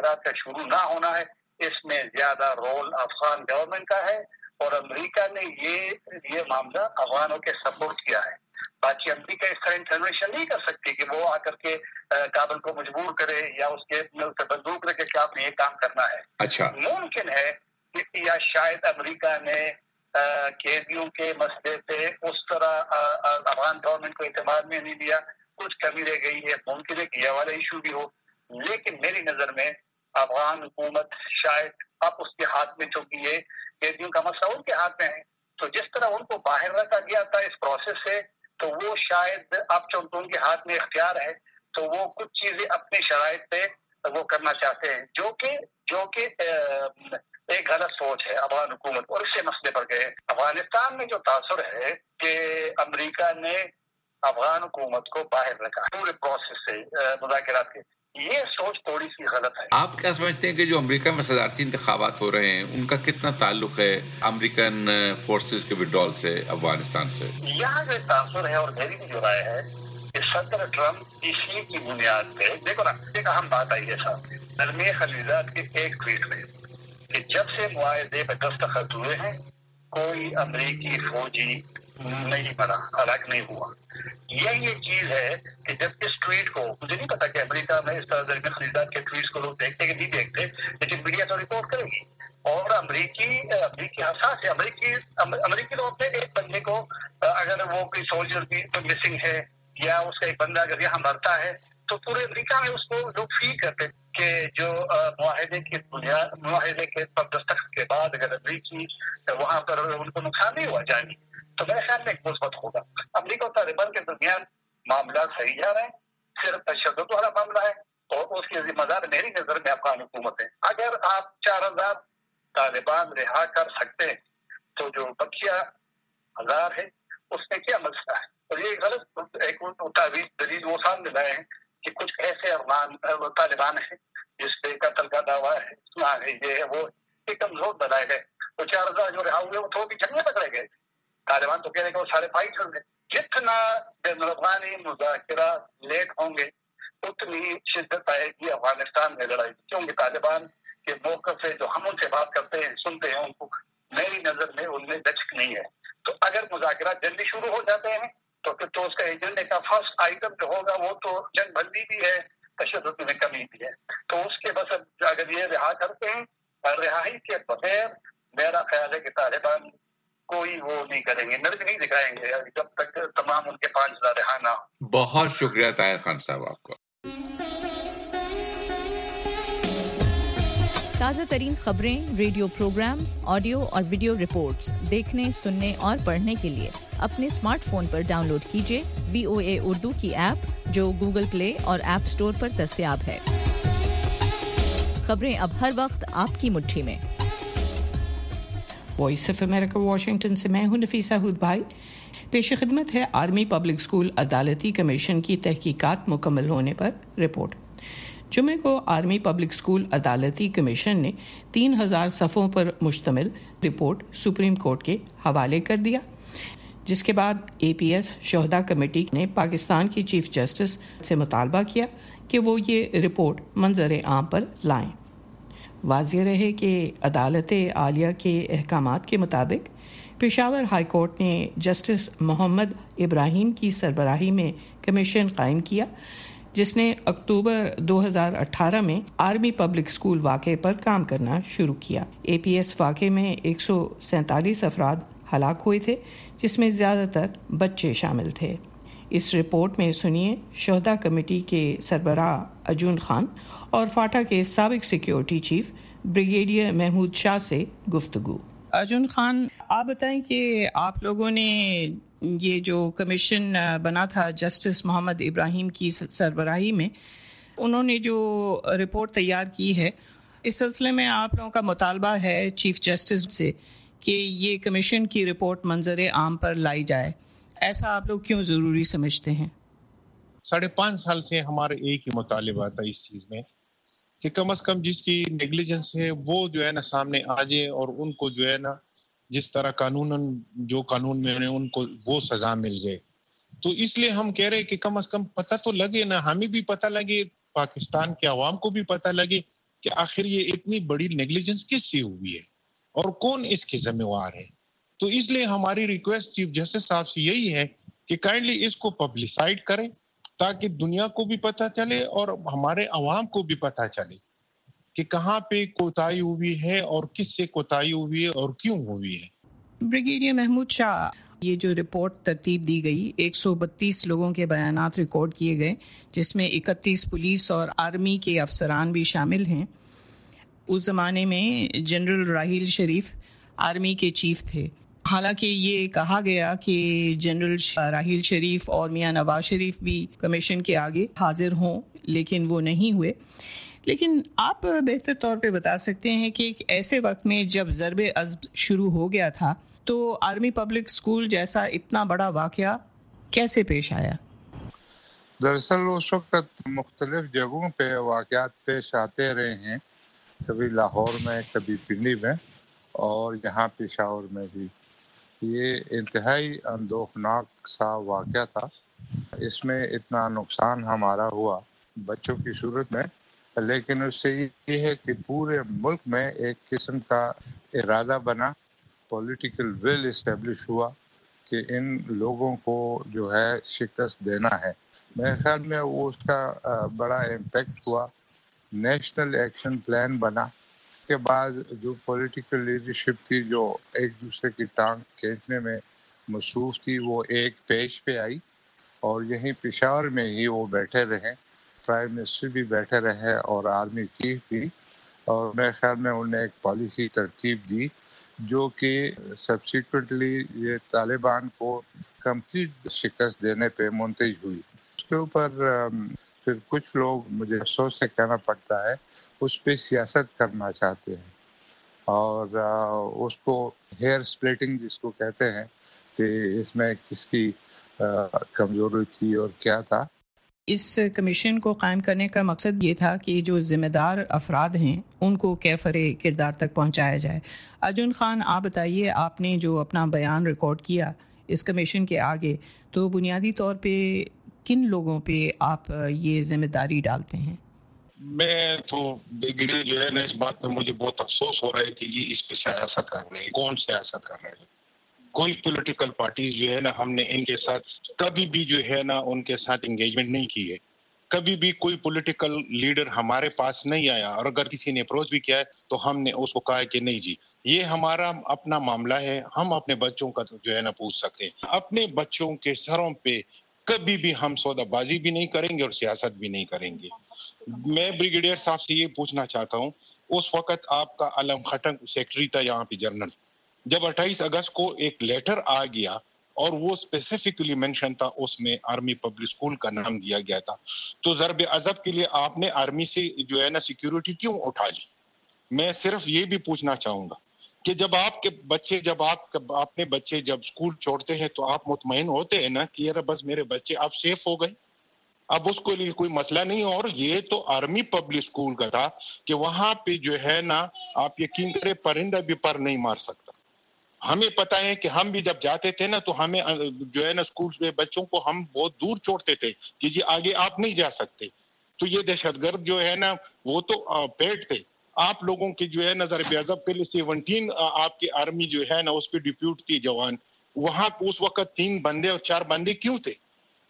شروع نہ ہونا ہے، اس میں زیادہ رول افغان گورنمنٹ کا ہے، اور امریکہ نے یہ معاملہ افغانوں کے سپورٹ کیا ہے. باقی امریکہ اس طرح انٹرونیشن نہیں کر سکتی کہ وہ آ کر کے کابل کو مجبور کرے یا اس کے بندوق رکھے کہ آپ نے یہ کام کرنا ہے. اچھا، ممکن ہے یا شاید امریکہ نے قیدیوں کے مسئلے پہ اس طرح افغان گورنمنٹ کو اعتماد میں نہیں دیا، کچھ کمی رہ گئی ہے، ممکن ہے کہ یہ والا ایشو بھی ہو. لیکن میری نظر میں افغان حکومت شاید اب اس کے ہاتھ میں، چونکہ یہ قیدیوں کا مسئلہ ان کے ہاتھ میں ہے، تو جس طرح ان کو باہر رکھا گیا تھا اس پروسیس سے، تو وہ شاید اب چونکہ ان کے ہاتھ میں اختیار ہے تو وہ کچھ چیزیں اپنی شرائط پہ وہ کرنا چاہتے ہیں، جو کہ ایک غلط سوچ ہے افغان حکومت. اور اس سے مسئلے پر گئے. افغانستان میں جو تاثر ہے کہ امریکہ نے افغان حکومت کو باہر رکھا پورے پروسیس سے مذاکرات کے، یہ سوچ تھوڑی سی غلط ہے. آپ کیا سمجھتے ہیں کہ جو امریکہ میں صدارتی انتخابات ہو رہے ہیں ان کا کتنا تعلق ہے امریکن فورسز کے وڈرال سے افغانستان سے؟ یہاں جو تاثر ہے، اور میری بھی جو رائے ہے کہ صدر ٹرمپ اسی کی بنیاد پہ، دیکھو نا ایک اہم بات آئی ہے صاحب درمیان خلیجات کے ایک ٹویٹ میں کہ جب سے معاہدے پہ دستخط ہوئے ہیں کوئی امریکی فوجی نہیں مرا، ہلاک نہیں ہوا. یہ چیز ہے کہ جب اس ٹویٹ کو، مجھے نہیں پتا کہ امریکہ میں اس طرح درمیان خلیجات کے ٹویٹس کو لوگ دیکھتے کہ نہیں دیکھتے، لیکن میڈیا تو رپورٹ کرے گی. اور امریکی حساس ہے. امریکی لوگ اپنے ایک بندے کو اگر وہ کوئی سولجر بھی مسنگ ہے یا اس کا ایک بندہ اگر یہاں مرتا ہے تو پورے امریکہ میں اس کو لوگ فیل کرتے کہ جو معاہدے کے دستخط کے بعد اگر امریکی وہاں پر ان کو نقصان نہیں ہوا جائے تو میرے خیال میں ایک مثبت ہوگا. امریکہ اور طالبان کے درمیان معاملات صحیح جا رہے ہیں، صرف تشدد والا معاملہ ہے اور اس کی ذمہ دار میری نظر میں افغان حکومت ہے. اگر آپ 4000 طالبان رہا کر سکتے ہیں تو جو بقیہ 1000 ہے اس میں کیا مسئلہ ہے؟ اور یہ غلط ایک دلیل وہ سامنے لائے ہیں کہ کچھ ایسے طالبان ہیں جس پہ قتل کا دعویٰ ہے، یہ وہ ایک کمزور دلائل ہے. تو 4000 جو رہا ہوئے وہ تو بھی جنگیں پکڑے گئے. طالبان تو کہہ رہے کہ وہ سارے فائٹ کر گئے. جتنا بین الاقوامی مذاکرات لیٹ ہوں گے اتنی شدت آئے گی افغانستان میں لڑائی، کیونکہ طالبان کے موقف سے جو ہم ان سے بات کرتے ہیں سنتے ہیں ان کو میری نظر میں ان میں دچک نہیں ہے. تو اگر مذاکرات جلدی شروع ہو جاتے ہیں تو پھر تو اس کا ایجنڈے کا فرسٹ آئٹم جو ہوگا وہ تو جنگ بندی بھی ہے، تشدد میں کمی بھی ہے. تو اس کے بس اگر یہ رہا کرتے ہیں، رہائی کے بغیر میرا خیال ہے کہ طالبان کوئی وہ نہیں کریں گے، نرمی نہیں دکھائیں گے جب تک تمام ان کے 5000 رہا نہ ہو. بہت شکریہ طاہر خان صاحب آپ کو. تازہ ترین خبریں، ریڈیو پروگرامز، آڈیو اور ویڈیو رپورٹس دیکھنے، سننے اور پڑھنے کے لیے اپنے اسمارٹ فون پر ڈاؤن لوڈ کیجیے VOA اردو کی ایپ جو گوگل پلے اور ایپ سٹور پر دستیاب ہے. خبریں اب ہر وقت آپ کی مٹھی میں. وائس آف امریکہ واشنگٹن سے میں ہوں نفیسہ ہود بھائی. پیش خدمت ہے آرمی پبلک اسکول عدالتی کمیشن کی تحقیقات مکمل ہونے پر رپورٹ. جمعے کو آرمی پبلک اسکول عدالتی کمیشن نے 3000 صفحوں پر مشتمل رپورٹ سپریم کورٹ کے حوالے کر دیا، جس کے بعد APS شہداء کمیٹی نے پاکستان کی چیف جسٹس سے مطالبہ کیا کہ وہ یہ رپورٹ منظر عام پر لائیں. واضح رہے کہ عدالت عالیہ کے احکامات کے مطابق پشاور ہائی کورٹ نے جسٹس محمد ابراہیم کی سربراہی میں کمیشن قائم کیا، جس نے اکتوبر 2018 میں آرمی پبلک اسکول واقعے پر کام کرنا شروع کیا. APS واقعے میں 147 افراد ہلاک ہوئے تھے، جس میں زیادہ تر بچے شامل تھے. اس رپورٹ میں سنیے شہداء کمیٹی کے سربراہ ارجن خان اور فاٹا کے سابق security chief brigadier Mahmood Shah سے گفتگو. ارجن خان، آپ بتائیں کہ آپ لوگوں نے یہ جو کمیشن بنا تھا جسٹس محمد ابراہیم کی سربراہی میں، انہوں نے جو رپورٹ تیار کی ہے، اس سلسلے میں آپ لوگوں کا مطالبہ ہے چیف جسٹس سے کہ یہ کمیشن کی رپورٹ منظر عام پر لائی جائے. ایسا آپ لوگ کیوں ضروری سمجھتے ہیں؟ 5.5 سال سے ہمارا ایک ہی مطالبہ تھا اس چیز میں کہ کم از کم جس کی نیگلیجنس ہے وہ جو ہے نا سامنے آ جائے اور ان کو جو ہے نا جس طرح قانون میں ان کو وہ سزا مل جائے. تو اس لیے ہم کہہ رہے کہ کم از کم پتہ تو لگے نا، ہمیں بھی پتہ لگے، پاکستان کے عوام کو بھی پتہ لگے کہ آخر یہ اتنی بڑی نیگلیجنس کس سے ہوئی ہے اور کون اس کے ذمہ دار ہے. تو اس لیے ہماری ریکویسٹ چیف جسٹس صاحب سے یہی ہے کہ کائنڈلی اس کو پبلسائڈ کریں تاکہ دنیا کو بھی پتہ چلے اور ہمارے عوام کو بھی پتہ چلے کہ کہاں پہ کوتاہی ہوئی ہے اور کس سے کوتاہی ہوئی ہے اور کیوں ہوئی ہے. بریگیڈیئر محمود شاہ، یہ جو رپورٹ ترتیب دی گئی 132 لوگوں کے بیانات ریکارڈ کیے گئے، جس میں 31 پولیس اور آرمی کے افسران بھی شامل ہیں. اس زمانے میں جنرل راحیل شریف آرمی کے چیف تھے. حالانکہ یہ کہا گیا کہ جنرل راحیل شریف اور میاں نواز شریف بھی کمیشن کے آگے حاضر ہوں، لیکن وہ نہیں ہوئے. لیکن آپ بہتر طور پہ بتا سکتے ہیں کہ ایک ایسے وقت میں جب ضرب عضب شروع ہو گیا تھا تو آرمی پبلک اسکول جیسا اتنا بڑا واقعہ کیسے پیش آیا؟ دراصل اس وقت مختلف جگہوں پہ واقعات پیش آتے رہے ہیں، کبھی لاہور میں، کبھی پنڈی میں، اور یہاں پشاور میں بھی. یہ انتہائی اندوہناک سا واقعہ تھا. اس میں اتنا نقصان ہمارا ہوا بچوں کی صورت میں، لیکن اس سے یہ ہے کہ پورے ملک میں ایک قسم کا ارادہ بنا، پولیٹیکل ول اسٹیبلش ہوا کہ ان لوگوں کو جو ہے شکست دینا ہے. میرے خیال میں وہ اس کا بڑا امپیکٹ ہوا. نیشنل ایکشن پلان بنا. اس کے بعد جو پولیٹیکل لیڈرشپ تھی جو ایک دوسرے کی ٹانگ کھینچنے میں مصروف تھی، وہ ایک پیج پہ آئی اور یہیں پشاور میں ہی وہ بیٹھے رہے. پرائم منسٹر بھی بیٹھے رہے اور آرمی چیف بھی، اور میرے خیال میں انہوں نے ایک پالیسی ترتیب دی جو کہ سبسیکوئنٹلی یہ طالبان کو کمپلیٹ شکست دینے پہ منتج ہوئی. اس کے اوپر پھر کچھ لوگ، مجھے افسوس سے کہنا پڑتا ہے، اس پہ سیاست کرنا چاہتے ہیں اور اس کو ہیئر سپلٹنگ جس کو کہتے ہیں کہ اس میں کس کی کمزوری تھی اور کیا تھا. اس کمیشن کو قائم کرنے کا مقصد یہ تھا کہ جو ذمہ دار افراد ہیں ان کو کیفر کردار تک پہنچایا جائے. ارجن خان، آپ بتائیے، آپ نے جو اپنا بیان ریکارڈ کیا اس کمیشن کے آگے، تو بنیادی طور پہ کن لوگوں پہ آپ یہ ذمہ داری ڈالتے ہیں؟ میں تو بریگیڈیئر جو ہے نا، اس بات پہ مجھے بہت افسوس ہو رہا ہے کہ یہ اس پہ سیاست کر رہے ہیں. کون سیاست کر رہے ہیں؟ کوئی پولیٹیکل پارٹیز جو ہے نا، ہم نے ان کے ساتھ کبھی بھی جو ہے نا ان کے ساتھ انگیجمنٹ نہیں کی ہے. کبھی بھی کوئی پولیٹیکل لیڈر ہمارے پاس نہیں آیا، اور اگر کسی نے اپروچ بھی کیا ہے تو ہم نے اس کو کہا کہ نہیں جی، یہ ہمارا اپنا معاملہ ہے، ہم اپنے بچوں کا جو ہے نا پوچھ سکتے ہیں. اپنے بچوں کے سروں پہ کبھی بھی ہم سودا بازی بھی نہیں کریں گے اور سیاست بھی نہیں کریں گے. میں بریگیڈیئر صاحب سے یہ پوچھنا چاہتا ہوں، اس وقت آپ کا علم خٹک سیکرٹری تھا یہاں پہ جنرل، جب 28 اگست کو ایک لیٹر آ گیا اور وہ اسپیسیفکلی مینشن تھا، اس میں آرمی پبلک اسکول کا نام دیا گیا تھا، تو ضرب عضب کے لیے آپ نے آرمی سے جو ہے نا سیکیورٹی کیوں اٹھا لی؟ میں صرف یہ بھی پوچھنا چاہوں گا کہ جب آپ کے بچے، جب آپ اپنے بچے جب اسکول چھوڑتے ہیں تو آپ مطمئن ہوتے ہیں نا کہ یار بس میرے بچے اب سیف ہو گئے، اب اس کو لیے کوئی مسئلہ نہیں. اور یہ تو آرمی پبلک اسکول کا تھا کہ وہاں پہ جو ہے نا، آپ یقین کریں پرندہ بھی پر نہیں مار سکتا. ہمیں پتا ہے کہ ہم بھی جب جاتے تھے نا تو ہمیں جو ہے نا اسکول میں بچوں کو ہم بہت دور چھوڑتے تھے کہ جی آگے آپ نہیں جا سکتے. تو یہ دہشت گرد جو ہے نا وہ تو پیٹ تھے. آپ لوگوں کے جو ہے نا ضرب عضب کے لیے 17 آپ کی آرمی جو ہے نا اس پہ ڈپیوٹ تھی جوان، وہاں اس وقت 3 بندے اور 4 بندے کیوں تھے؟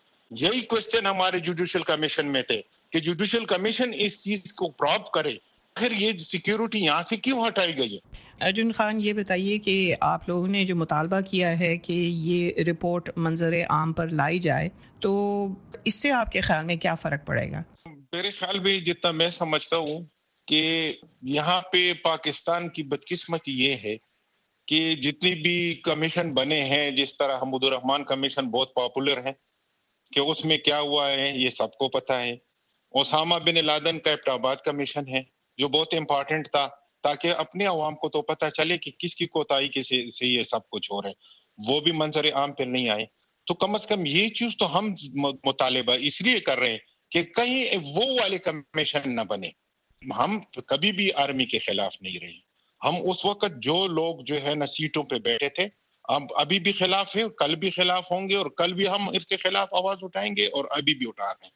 یہی کوشچن ہمارے جوڈیشل کمیشن میں تھے کہ جوڈیشل کمیشن اس چیز کو پروب کرے، پھر یہ سیکیورٹی یہاں سے کیوں ہٹائی گئی ہے؟ ارجن خان، یہ بتائیے کہ آپ لوگوں نے جو مطالبہ کیا ہے کہ یہ رپورٹ منظر عام پر لائی جائے، تو اس سے آپ کے خیال میں کیا فرق پڑے گا؟ میرے خیال میں جتنا میں سمجھتا ہوں کہ یہاں پہ پاکستان کی بدقسمتی یہ ہے کہ جتنی بھی کمیشن بنے ہیں، جس طرح حمود الرحمان کمیشن بہت پاپولر ہے کہ اس میں کیا ہوا ہے یہ سب کو پتا ہے. اسامہ بن لادن کا ایبٹ آباد کمیشن ہے جو بہت امپورٹنٹ تھا تاکہ اپنے عوام کو تو پتہ چلے کہ کس کی کوتاہی سے یہ سب کچھ ہو رہا ہے، وہ بھی منظر عام پہ نہیں آئے. تو کم از کم یہ چیز تو ہم مطالبہ اس لیے کر رہے ہیں کہ کہیں وہ والے کمیشن نہ بنے. ہم کبھی بھی آرمی کے خلاف نہیں رہے. ہم اس وقت جو لوگ جو ہے نا سیٹوں پہ بیٹھے تھے، ابھی بھی خلاف ہے، کل بھی خلاف ہوں گے، اور کل بھی ہم اس کے خلاف آواز اٹھائیں گے اور ابھی بھی اٹھا رہے ہیں.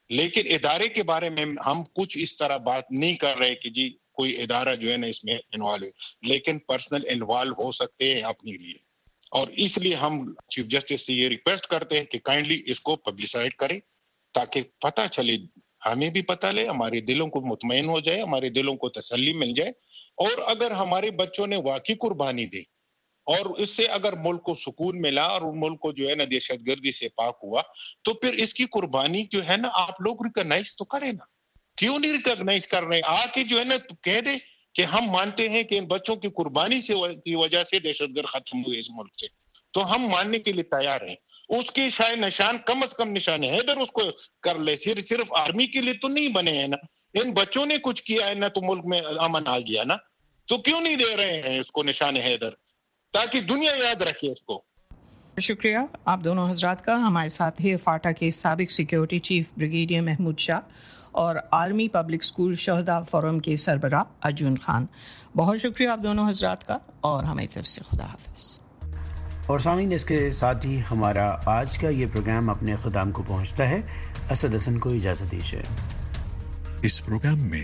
لیکن ادارے کے بارے میں ہم کچھ اس طرح بات نہیں کر رہے کہ جی کوئی ادارہ جو ہے نا اس میں انوالو ہے، لیکن پرسنل انوالو ہو سکتے ہیں اپنے لیے. اور اس لیے ہم چیف جسٹس سے یہ ریکویسٹ کرتے ہیں کہ کائنڈلی اس کو پبلسائڈ کریں تاکہ پتہ چلے، ہمیں بھی پتہ لے، ہمارے دلوں کو مطمئن ہو جائے، ہمارے دلوں کو تسلی مل جائے. اور اگر ہمارے بچوں نے واقعی قربانی دی اور اس سے اگر ملک کو سکون ملا اور ملک کو جو ہے نا دہشت گردی سے پاک ہوا، تو پھر اس کی قربانی جو ہے نا آپ لوگ ریکگنائز تو کریں نا. کیوں نہیں ریکگنائز کر رہے؟ آ کے جو ہے نا کہہ دے کہ ہم مانتے ہیں کہ ان بچوں کی قربانی سے کی وجہ سے دہشت گرد ختم ہوئے اس ملک سے، تو ہم ماننے کے لیے تیار ہیں. اس کے شاید نشان کم از کم نشان حیدر اس کو کر لے، صرف آرمی کے لیے تو نہیں بنے ہیں نا. ان بچوں نے کچھ کیا ہے نا تو ملک میں امن آ گیا نا، تو کیوں نہیں دے رہے ہیں اس کو نشان حیدر تاکہ دنیا یاد رکھے اس کو. شکریہ آپ دونوں حضرات کا. ہمارے ساتھ ہی فاٹا کے سابق security chief brigadier Mahmood Shah اور آرمی پبلک اسکول شہداء فورم کے سربراہ ارجن خان. بہت شکریہ آپ دونوں حضرات کا، اور ہماری طرف سے خدا حافظ. اور سامعین، اس کے ساتھ ہی ہمارا آج کا یہ پروگرام اپنے اختتام کو پہنچتا ہے. اسد حسن کو اجازت دیجیے. اس پروگرام میں